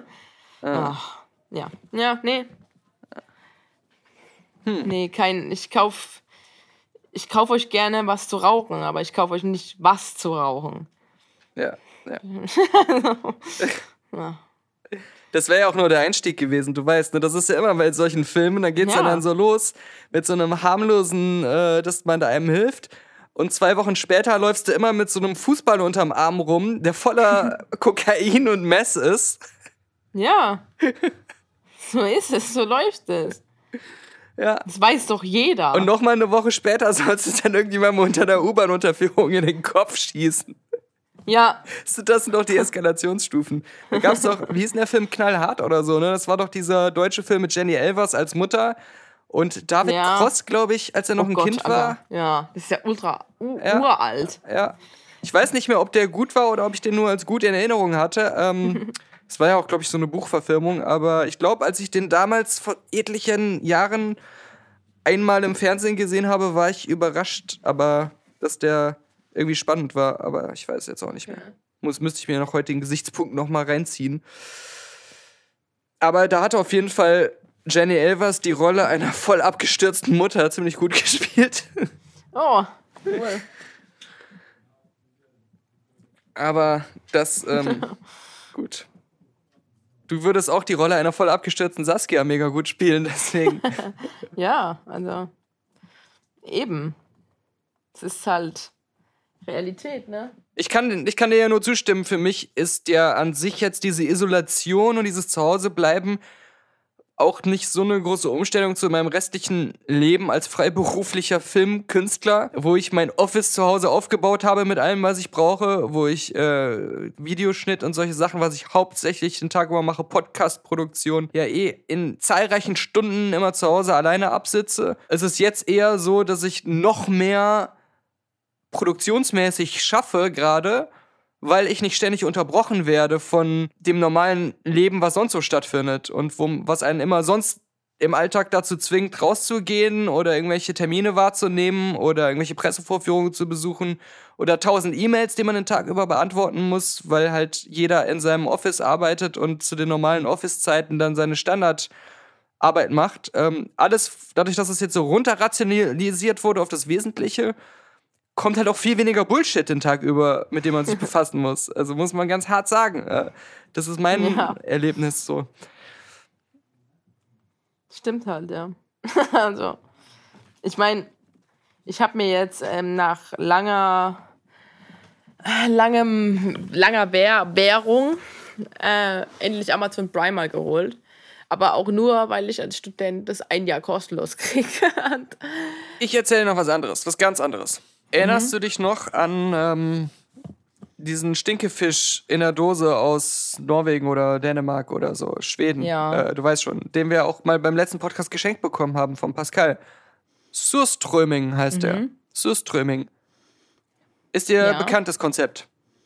Ach, ja, ja, nee. Nee, kein, ich kauf, ich kauf euch gerne was zu rauchen, aber ich kauf euch nicht was zu rauchen. Ja, ja. Ja. Das wäre ja auch nur der Einstieg gewesen, du weißt, ne? Das ist ja immer bei solchen Filmen, da geht's Ja. ja dann so los mit so einem harmlosen, äh, dass man da einem hilft. Und zwei Wochen später läufst du immer mit so einem Fußball unterm Arm rum, der voller Kokain und Mess ist. Ja. So ist es, so läuft es. Ja. Das weiß doch jeder. Und noch mal eine Woche später sollst du dann irgendjemandem unter der U-Bahn-Unterführung in den Kopf schießen. ja, Das sind doch die Eskalationsstufen. Da gab's doch, wie hieß denn der Film, Knallhart oder so, ne? Das war doch dieser deutsche Film mit Jenny Elvers als Mutter und David Ja. Cross, glaube ich, als er noch oh ein Gott, Kind war. Alter. Ja, das ist ja ultra u- Ja. uralt. Ja. Ich weiß nicht mehr, ob der gut war oder ob ich den nur als gut in Erinnerung hatte. Ähm, es war ja auch, glaube ich, so eine Buchverfilmung, aber ich glaube, als ich den damals vor etlichen Jahren einmal im Fernsehen gesehen habe, war ich überrascht, aber dass der irgendwie spannend war, aber ich weiß jetzt auch nicht mehr. Muss, müsste ich mir nach heutigen Gesichtspunkten noch mal reinziehen. Aber da hatte auf jeden Fall Jenny Elvers die Rolle einer voll abgestürzten Mutter ziemlich gut gespielt. Oh, cool. Aber das, ähm, gut. Du würdest auch die Rolle einer voll abgestürzten Saskia mega gut spielen, deswegen. Ja, also eben. Es ist halt, Realität, ne? Ich kann, ich kann dir ja nur zustimmen, für mich ist ja an sich jetzt diese Isolation und dieses Zuhausebleiben auch nicht so eine große Umstellung zu meinem restlichen Leben als freiberuflicher Filmkünstler, wo ich mein Office zu Hause aufgebaut habe mit allem, was ich brauche, wo ich äh, Videoschnitt und solche Sachen, was ich hauptsächlich den Tag über mache, Podcast-Produktion, ja eh in zahlreichen Stunden immer zu Hause alleine absitze. Es ist jetzt eher so, dass ich noch mehr produktionsmäßig schaffe gerade, weil ich nicht ständig unterbrochen werde von dem normalen Leben, was sonst so stattfindet und wo, was einen immer sonst im Alltag dazu zwingt, rauszugehen oder irgendwelche Termine wahrzunehmen oder irgendwelche Pressevorführungen zu besuchen oder tausend E-Mails, die man den Tag über beantworten muss, weil halt jeder in seinem Office arbeitet und zu den normalen Office-Zeiten dann seine Standardarbeit macht. Ähm, alles, dadurch, dass es jetzt so runterrationalisiert wurde auf das Wesentliche, kommt halt auch viel weniger Bullshit den Tag über, mit dem man sich befassen muss. Also muss man ganz hart sagen. Das ist mein ja. Erlebnis so. Stimmt halt, ja. Also, ich meine, ich habe mir jetzt ähm, nach langer, langem, langer Bär, Bärung äh, endlich Amazon Prime mal geholt. Aber auch nur, weil ich als Student das ein Jahr kostenlos kriege. Ich erzähle noch was anderes, was ganz anderes. Erinnerst mhm. du dich noch an ähm, diesen Stinkefisch in der Dose aus Norwegen oder Dänemark oder so, Schweden? Ja. Äh, du weißt schon, den wir auch mal beim letzten Podcast geschenkt bekommen haben von Pascal. Surströmming heißt mhm. er. Surströmming. Ist dir ja. bekannt, das Konzept?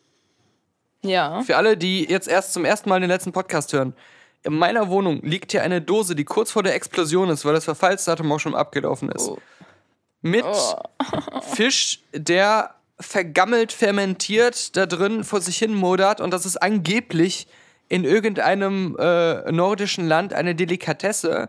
Ja. Für alle, die jetzt erst zum ersten Mal den letzten Podcast hören. In meiner Wohnung liegt hier eine Dose, die kurz vor der Explosion ist, weil das Verfallsdatum auch schon abgelaufen ist. Oh. Mit oh. Fisch, der vergammelt, fermentiert, da drin vor sich hin modert. Und das ist angeblich in irgendeinem äh, nordischen Land eine Delikatesse.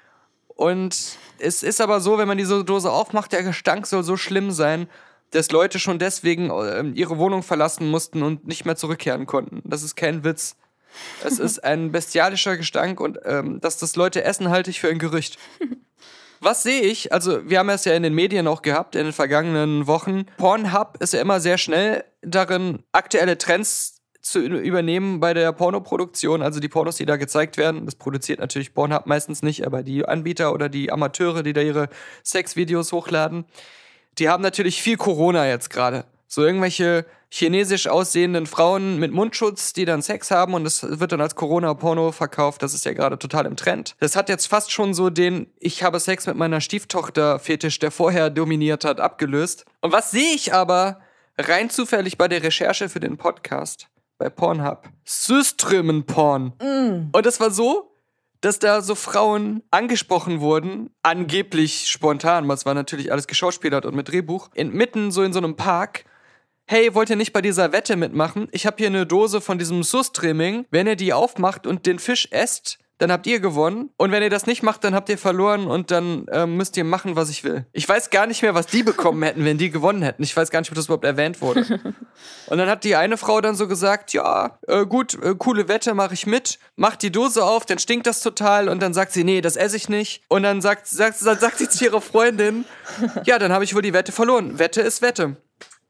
Und es ist aber so, wenn man diese Dose aufmacht, der Gestank soll so schlimm sein, dass Leute schon deswegen äh, ihre Wohnung verlassen mussten und nicht mehr zurückkehren konnten. Das ist kein Witz. Es ist ein bestialischer Gestank und ähm, dass das Leute essen, halte ich für ein Gerücht. Was sehe ich? Also, wir haben es ja in den Medien auch gehabt in den vergangenen Wochen. Pornhub ist ja immer sehr schnell darin, aktuelle Trends zu übernehmen bei der Pornoproduktion. Also die Pornos, die da gezeigt werden. Das produziert natürlich Pornhub meistens nicht, aber die Anbieter oder die Amateure, die da ihre Sexvideos hochladen, die haben natürlich viel Corona jetzt gerade. So irgendwelche chinesisch aussehenden Frauen mit Mundschutz, die dann Sex haben und das wird dann als Corona-Porno verkauft. Das ist ja gerade total im Trend. Das hat jetzt fast schon so den Ich habe Sex mit meiner Stieftochter-Fetisch, der vorher dominiert hat, abgelöst. Und was sehe ich aber rein zufällig bei der Recherche für den Podcast bei Pornhub? Surströmmen-Porn. Mm. Und das war so, dass da so Frauen angesprochen wurden, angeblich spontan, was war natürlich alles geschauspielert und mit Drehbuch, in, mitten so in so einem Park. Hey, wollt ihr nicht bei dieser Wette mitmachen? Ich habe hier eine Dose von diesem Surströmming. Wenn ihr die aufmacht und den Fisch esst, dann habt ihr gewonnen. Und wenn ihr das nicht macht, dann habt ihr verloren und dann ähm, müsst ihr machen, was ich will. Ich weiß gar nicht mehr, was die bekommen hätten, wenn die gewonnen hätten. Ich weiß gar nicht, ob das überhaupt erwähnt wurde. Und dann hat die eine Frau dann so gesagt, ja, äh, gut, äh, coole Wette, mache ich mit. Macht die Dose auf, dann stinkt das total. Und dann sagt sie, nee, das esse ich nicht. Und dann sagt, sagt, dann sagt sie zu ihrer Freundin, ja, dann habe ich wohl die Wette verloren. Wette ist Wette.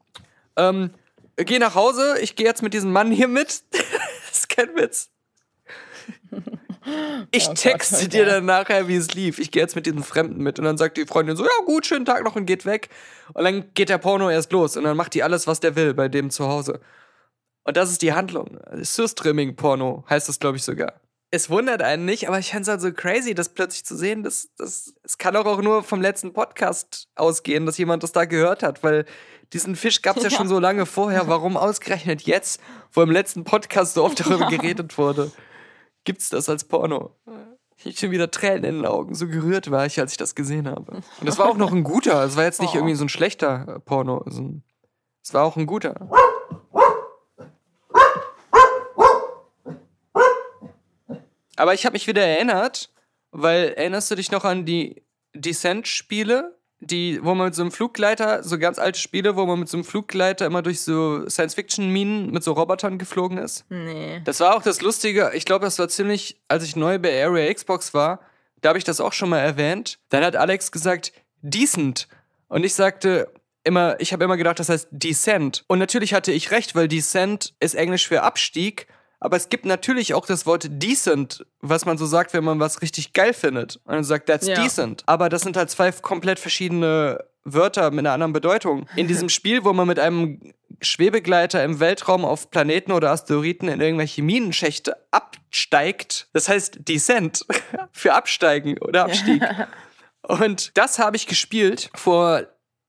Ähm, geh nach Hause, ich gehe jetzt mit diesem Mann hier mit. Das ist kein Witz. Ich texte oh dir dann nachher, wie es lief. Ich gehe jetzt mit diesem Fremden mit. Und dann sagt die Freundin so, ja gut, schönen Tag noch und geht weg. Und dann geht der Porno erst los. Und dann macht die alles, was der will bei dem zu Hause. Und das ist die Handlung. Surströmming-Porno heißt das, glaube ich, sogar. Es wundert einen nicht, aber ich fand es halt so crazy, das plötzlich zu sehen. Das, das, es kann auch, auch nur vom letzten Podcast ausgehen, dass jemand das da gehört hat, weil diesen Fisch gab es ja. ja schon so lange vorher. Warum ausgerechnet jetzt, wo im letzten Podcast so oft darüber geredet wurde, gibt's das als Porno? Ich hatte schon wieder Tränen in den Augen. So gerührt war ich, als ich das gesehen habe. Und das war auch noch ein guter. Es war jetzt nicht oh. irgendwie so ein schlechter Porno. Es war auch ein guter. Aber ich habe mich wieder erinnert, weil, erinnerst du dich noch an die Descent-Spiele? Die, wo man mit so einem Fluggleiter, so ganz alte Spiele, wo man mit so einem Fluggleiter immer durch so Science-Fiction-Minen mit so Robotern geflogen ist. Nee. Das war auch das Lustige, ich glaube, das war ziemlich, als ich neu bei Area Xbox war, da habe ich das auch schon mal erwähnt. Dann hat Alex gesagt, decent. Und ich sagte, immer, ich habe immer gedacht, das heißt Descent. Und natürlich hatte ich recht, weil Descent ist Englisch für Abstieg. Aber es gibt natürlich auch das Wort decent, was man so sagt, wenn man was richtig geil findet. Und man sagt, that's Ja. decent. Aber das sind halt zwei komplett verschiedene Wörter mit einer anderen Bedeutung. In diesem Spiel, wo man mit einem Schwebegleiter im Weltraum auf Planeten oder Asteroiden in irgendwelche Minenschächte absteigt, das heißt Descent für Absteigen oder Abstieg. Ja. Und das habe ich gespielt vor,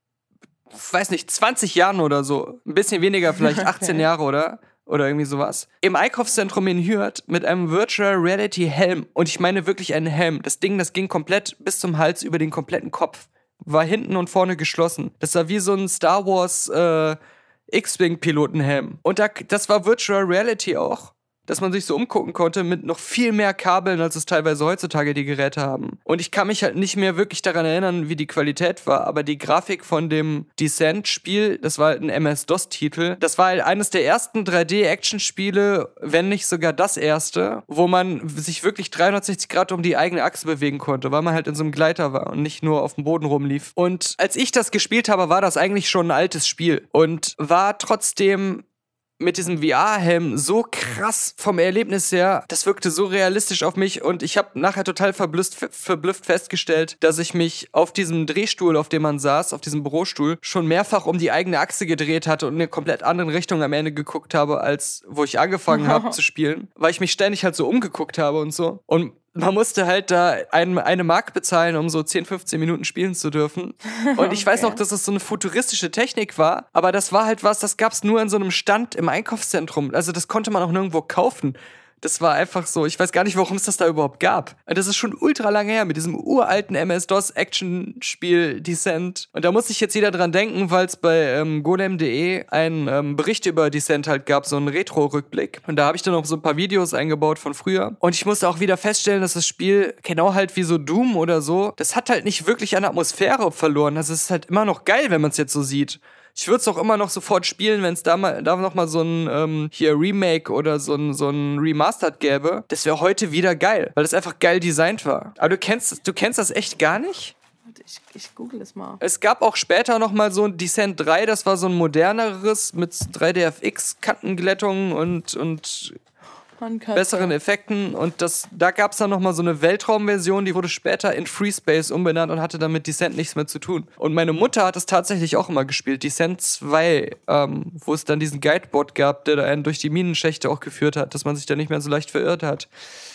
weiß nicht, zwanzig Jahren oder so. Ein bisschen weniger, vielleicht achtzehn Okay. Jahre, oder? Oder irgendwie sowas. Im Einkaufszentrum in Hürth mit einem Virtual Reality Helm. Und ich meine wirklich einen Helm. Das Ding, das ging komplett bis zum Hals über den kompletten Kopf. War hinten und vorne geschlossen. Das war wie so ein Star Wars äh, X-Wing-Pilotenhelm. Und da, das war Virtual Reality auch. Dass man sich so umgucken konnte mit noch viel mehr Kabeln, als es teilweise heutzutage die Geräte haben. Und ich kann mich halt nicht mehr wirklich daran erinnern, wie die Qualität war, aber die Grafik von dem Descent-Spiel, das war halt ein M S-DOS-Titel, das war halt eines der ersten drei D-Action-Spiele, wenn nicht sogar das erste, wo man sich wirklich dreihundertsechzig Grad um die eigene Achse bewegen konnte, weil man halt in so einem Gleiter war und nicht nur auf dem Boden rumlief. Und als ich das gespielt habe, war das eigentlich schon ein altes Spiel und war trotzdem mit diesem V R-Helm so krass vom Erlebnis her, das wirkte so realistisch auf mich und ich habe nachher total verblüfft, verblüfft festgestellt, dass ich mich auf diesem Drehstuhl, auf dem man saß, auf diesem Bürostuhl, schon mehrfach um die eigene Achse gedreht hatte und in eine komplett andere Richtung am Ende geguckt habe, als wo ich angefangen habe zu spielen, weil ich mich ständig halt so umgeguckt habe und so. Und man musste halt da ein, eine Mark bezahlen, um so zehn, fünfzehn Minuten spielen zu dürfen. Und ich weiß noch, dass das so eine futuristische Technik war, aber das war halt was, das gab's nur in so einem Stand im Einkaufszentrum. Also das konnte man auch nirgendwo kaufen. Das war einfach so, ich weiß gar nicht, warum es das da überhaupt gab. Und das ist schon ultra lange her mit diesem uralten M S-DOS-Action-Spiel Descent. Und da muss sich jetzt jeder dran denken, weil es bei ähm, golem punkt de einen ähm, Bericht über Descent halt gab, so einen Retro-Rückblick. Und da habe ich dann noch so ein paar Videos eingebaut von früher. Und ich musste auch wieder feststellen, dass das Spiel, genau halt wie so Doom oder so, das hat halt nicht wirklich an Atmosphäre verloren. Das ist halt immer noch geil, wenn man es jetzt so sieht. Ich würde es auch immer noch sofort spielen, wenn es da mal da noch mal so ein ähm, hier Remake oder so ein so ein Remastered gäbe. Das wäre heute wieder geil, weil das einfach geil designt war. Aber du kennst du kennst das echt gar nicht? Warte, ich, ich google es mal. Es gab auch später noch mal so ein Descent drei, das war so ein moderneres mit drei D F X-Kantenglättungen und und besseren Effekten und das, da gab es dann nochmal so eine Weltraumversion, die wurde später in Free Space umbenannt und hatte dann mit Descent nichts mehr zu tun. Und meine Mutter hat es tatsächlich auch immer gespielt, Descent zwei, ähm, wo es dann diesen Guidebot gab, der da einen durch die Minenschächte auch geführt hat, dass man sich da nicht mehr so leicht verirrt hat.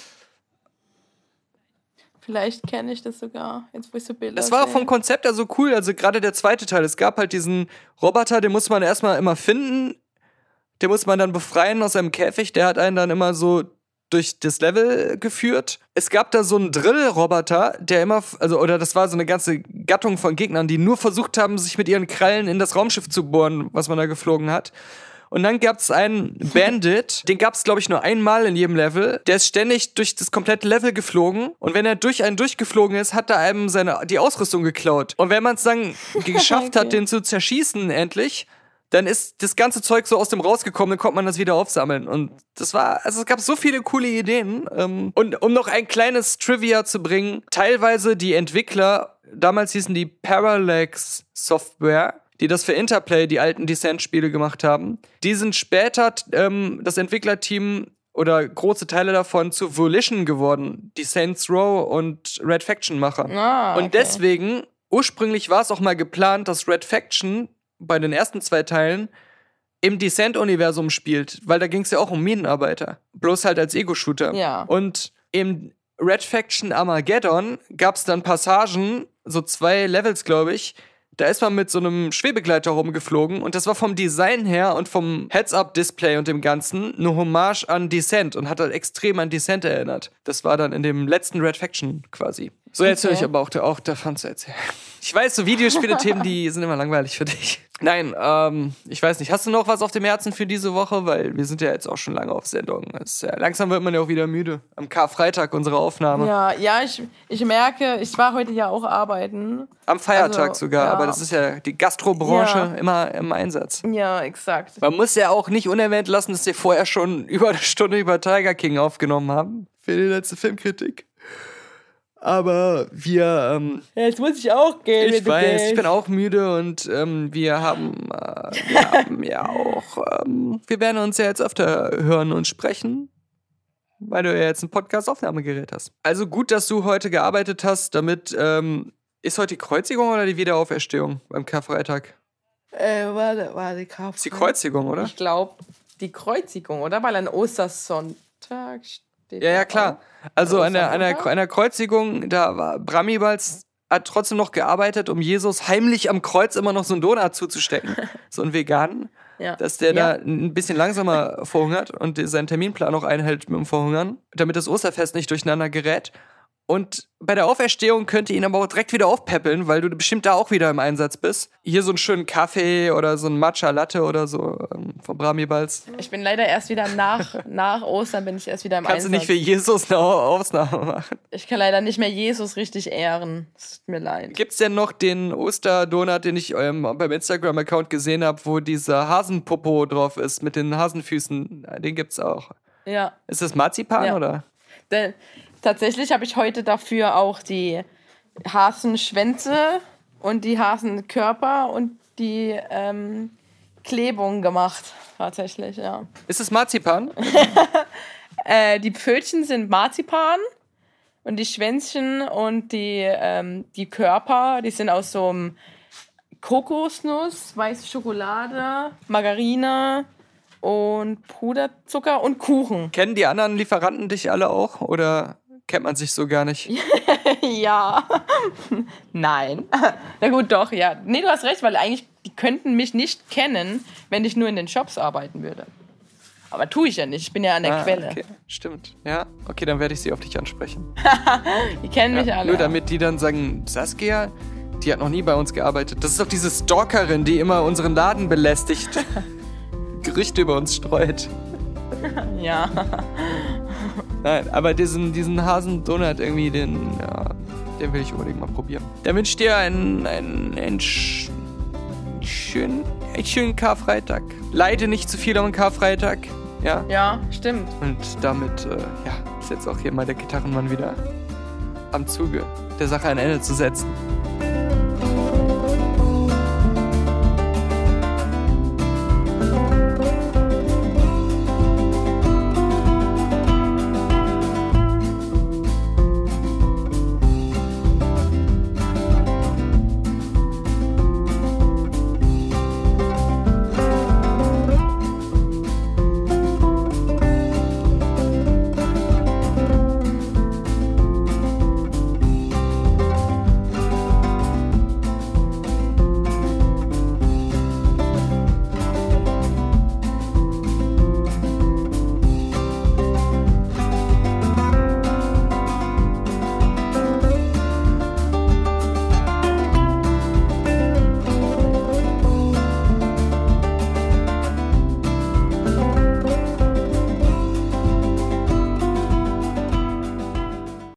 Vielleicht kenne ich das sogar, jetzt wo ich so Bilder Das war auch sehe. vom Konzept her so cool, also gerade der zweite Teil, es gab halt diesen Roboter, den muss man erstmal immer finden, den muss man dann befreien aus seinem Käfig. Der hat einen dann immer so durch das Level geführt. Es gab da so einen Drill-Roboter, der immer, also, oder das war so eine ganze Gattung von Gegnern, die nur versucht haben, sich mit ihren Krallen in das Raumschiff zu bohren, was man da geflogen hat. Und dann gab es einen Bandit, den gab es, glaube ich, nur einmal in jedem Level. Der ist ständig durch das komplette Level geflogen. Und wenn er durch einen durchgeflogen ist, hat er einem seine, die Ausrüstung geklaut. Und wenn man es dann geschafft Okay. hat, den zu zerschießen endlich, dann ist das ganze Zeug so aus dem rausgekommen, dann konnte man das wieder aufsammeln. Und das war, also es gab so viele coole Ideen. Ähm, und um noch ein kleines Trivia zu bringen, teilweise die Entwickler, damals hießen die Parallax Software, die das für Interplay, die alten Descent-Spiele gemacht haben, die sind später ähm, das Entwicklerteam oder große Teile davon zu Volition geworden, die Saints Row und Red Faction-Macher. Ah, okay. Und deswegen, ursprünglich war es auch mal geplant, dass Red Faction bei den ersten zwei Teilen im Descent-Universum spielt, weil da ging es ja auch um Minenarbeiter. Bloß halt als Ego-Shooter. Ja. Und im Red Faction Armageddon gab es dann Passagen, so zwei Levels, glaube ich, da ist man mit so einem Schwebegleiter rumgeflogen und das war vom Design her und vom Heads-Up-Display und dem Ganzen eine Hommage an Descent und hat halt extrem an Descent erinnert. Das war dann in dem letzten Red Faction quasi. So, jetzt Okay. höre ich aber auch, auch davon zu erzählen. Ich weiß, so Videospiele-Themen, die sind immer langweilig für dich. Nein, ähm, ich weiß nicht. Hast du noch was auf dem Herzen für diese Woche? Weil wir sind ja jetzt auch schon lange auf Sendung. Es ist ja, langsam wird man ja auch wieder müde. Am Karfreitag unsere Aufnahme. Ja, ja, ich, ich merke, ich war heute ja auch arbeiten. Am Feiertag Also, sogar. ja. Aber das ist ja die Gastrobranche Ja. immer im Einsatz. Ja, exakt. Man muss ja auch nicht unerwähnt lassen, dass wir vorher schon über eine Stunde über Tiger King aufgenommen haben. Für die letzte Filmkritik. Aber wir, ähm, Ja, jetzt muss ich auch gehen. ich weiß, ich bin auch müde und ähm, wir haben, äh, wir haben ja auch, ähm, wir werden uns ja jetzt öfter hören und sprechen, weil du ja jetzt ein Podcast-Aufnahmegerät hast. Also gut, dass du heute gearbeitet hast, damit, ähm, ist heute die Kreuzigung oder die Wiederauferstehung beim Karfreitag? Äh, warte, warte, Karfreitag. Ist die Kreuzigung, oder? Ich glaube, die Kreuzigung, oder? Weil an Ostersonntag steht. Ja, ja, klar. Also an der, an, der, Ostermontag? an der Kreuzigung, da war Bramibals hat trotzdem noch gearbeitet, um Jesus heimlich am Kreuz immer noch so einen Donut zuzustecken. So einen veganen. Ja. Dass der Ja. da ein bisschen langsamer verhungert und seinen Terminplan auch einhält mit dem Verhungern, damit das Osterfest nicht durcheinander gerät. Und bei der Auferstehung könnte ihn aber auch direkt wieder aufpäppeln, weil du bestimmt da auch wieder im Einsatz bist. Hier so einen schönen Kaffee oder so ein Matcha Latte oder so ähm, von Bramibals. Ich bin leider erst wieder nach, nach Ostern bin ich erst wieder im Kannst du Einsatz. nicht für Jesus eine Ausnahme machen? Ich kann leider nicht mehr Jesus richtig ehren. Es tut mir leid. Gibt's denn noch den Osterdonut, den ich ähm, beim Instagram-Account gesehen habe, wo dieser Hasenpopo drauf ist mit den Hasenfüßen? Den gibt's auch. Ja. Ist das Marzipan Ja. oder? Denn tatsächlich habe ich heute dafür auch die Hasenschwänze und die Hasenkörper und die ähm, Klebung gemacht. Tatsächlich, ja. Ist es Marzipan? Äh, die Pfötchen sind Marzipan und die Schwänzchen und die, ähm, die Körper, die sind aus so einem Kokosnuss, weiße Schokolade, Margarine und Puderzucker und Kuchen. Kennen die anderen Lieferanten dich alle auch oder kennt man sich so gar nicht? Ja. Nein. Na gut, doch, ja. Nee, du hast recht, weil eigentlich, die könnten mich nicht kennen, wenn ich nur in den Shops arbeiten würde. Aber tue ich ja nicht, ich bin ja an der Ah, Quelle. okay. Stimmt. Ja, okay, dann werde ich sie auf dich ansprechen. Die kennen mich Ja, alle. nur damit die dann sagen, Saskia, die hat noch nie bei uns gearbeitet. Das ist doch diese Stalkerin, die immer unseren Laden belästigt. Gerüchte über uns streut. Ja. Nein, aber diesen, diesen Hasendonut irgendwie, den, ja, den will ich unbedingt mal probieren. Dann wünsche ich dir einen, einen, einen, sch schönen, einen schönen Karfreitag. Leide nicht zu viel am Karfreitag. Ja. Ja, stimmt. Und damit, äh, ja, ist jetzt auch hier mal der Gitarrenmann wieder am Zuge, der Sache ein Ende zu setzen.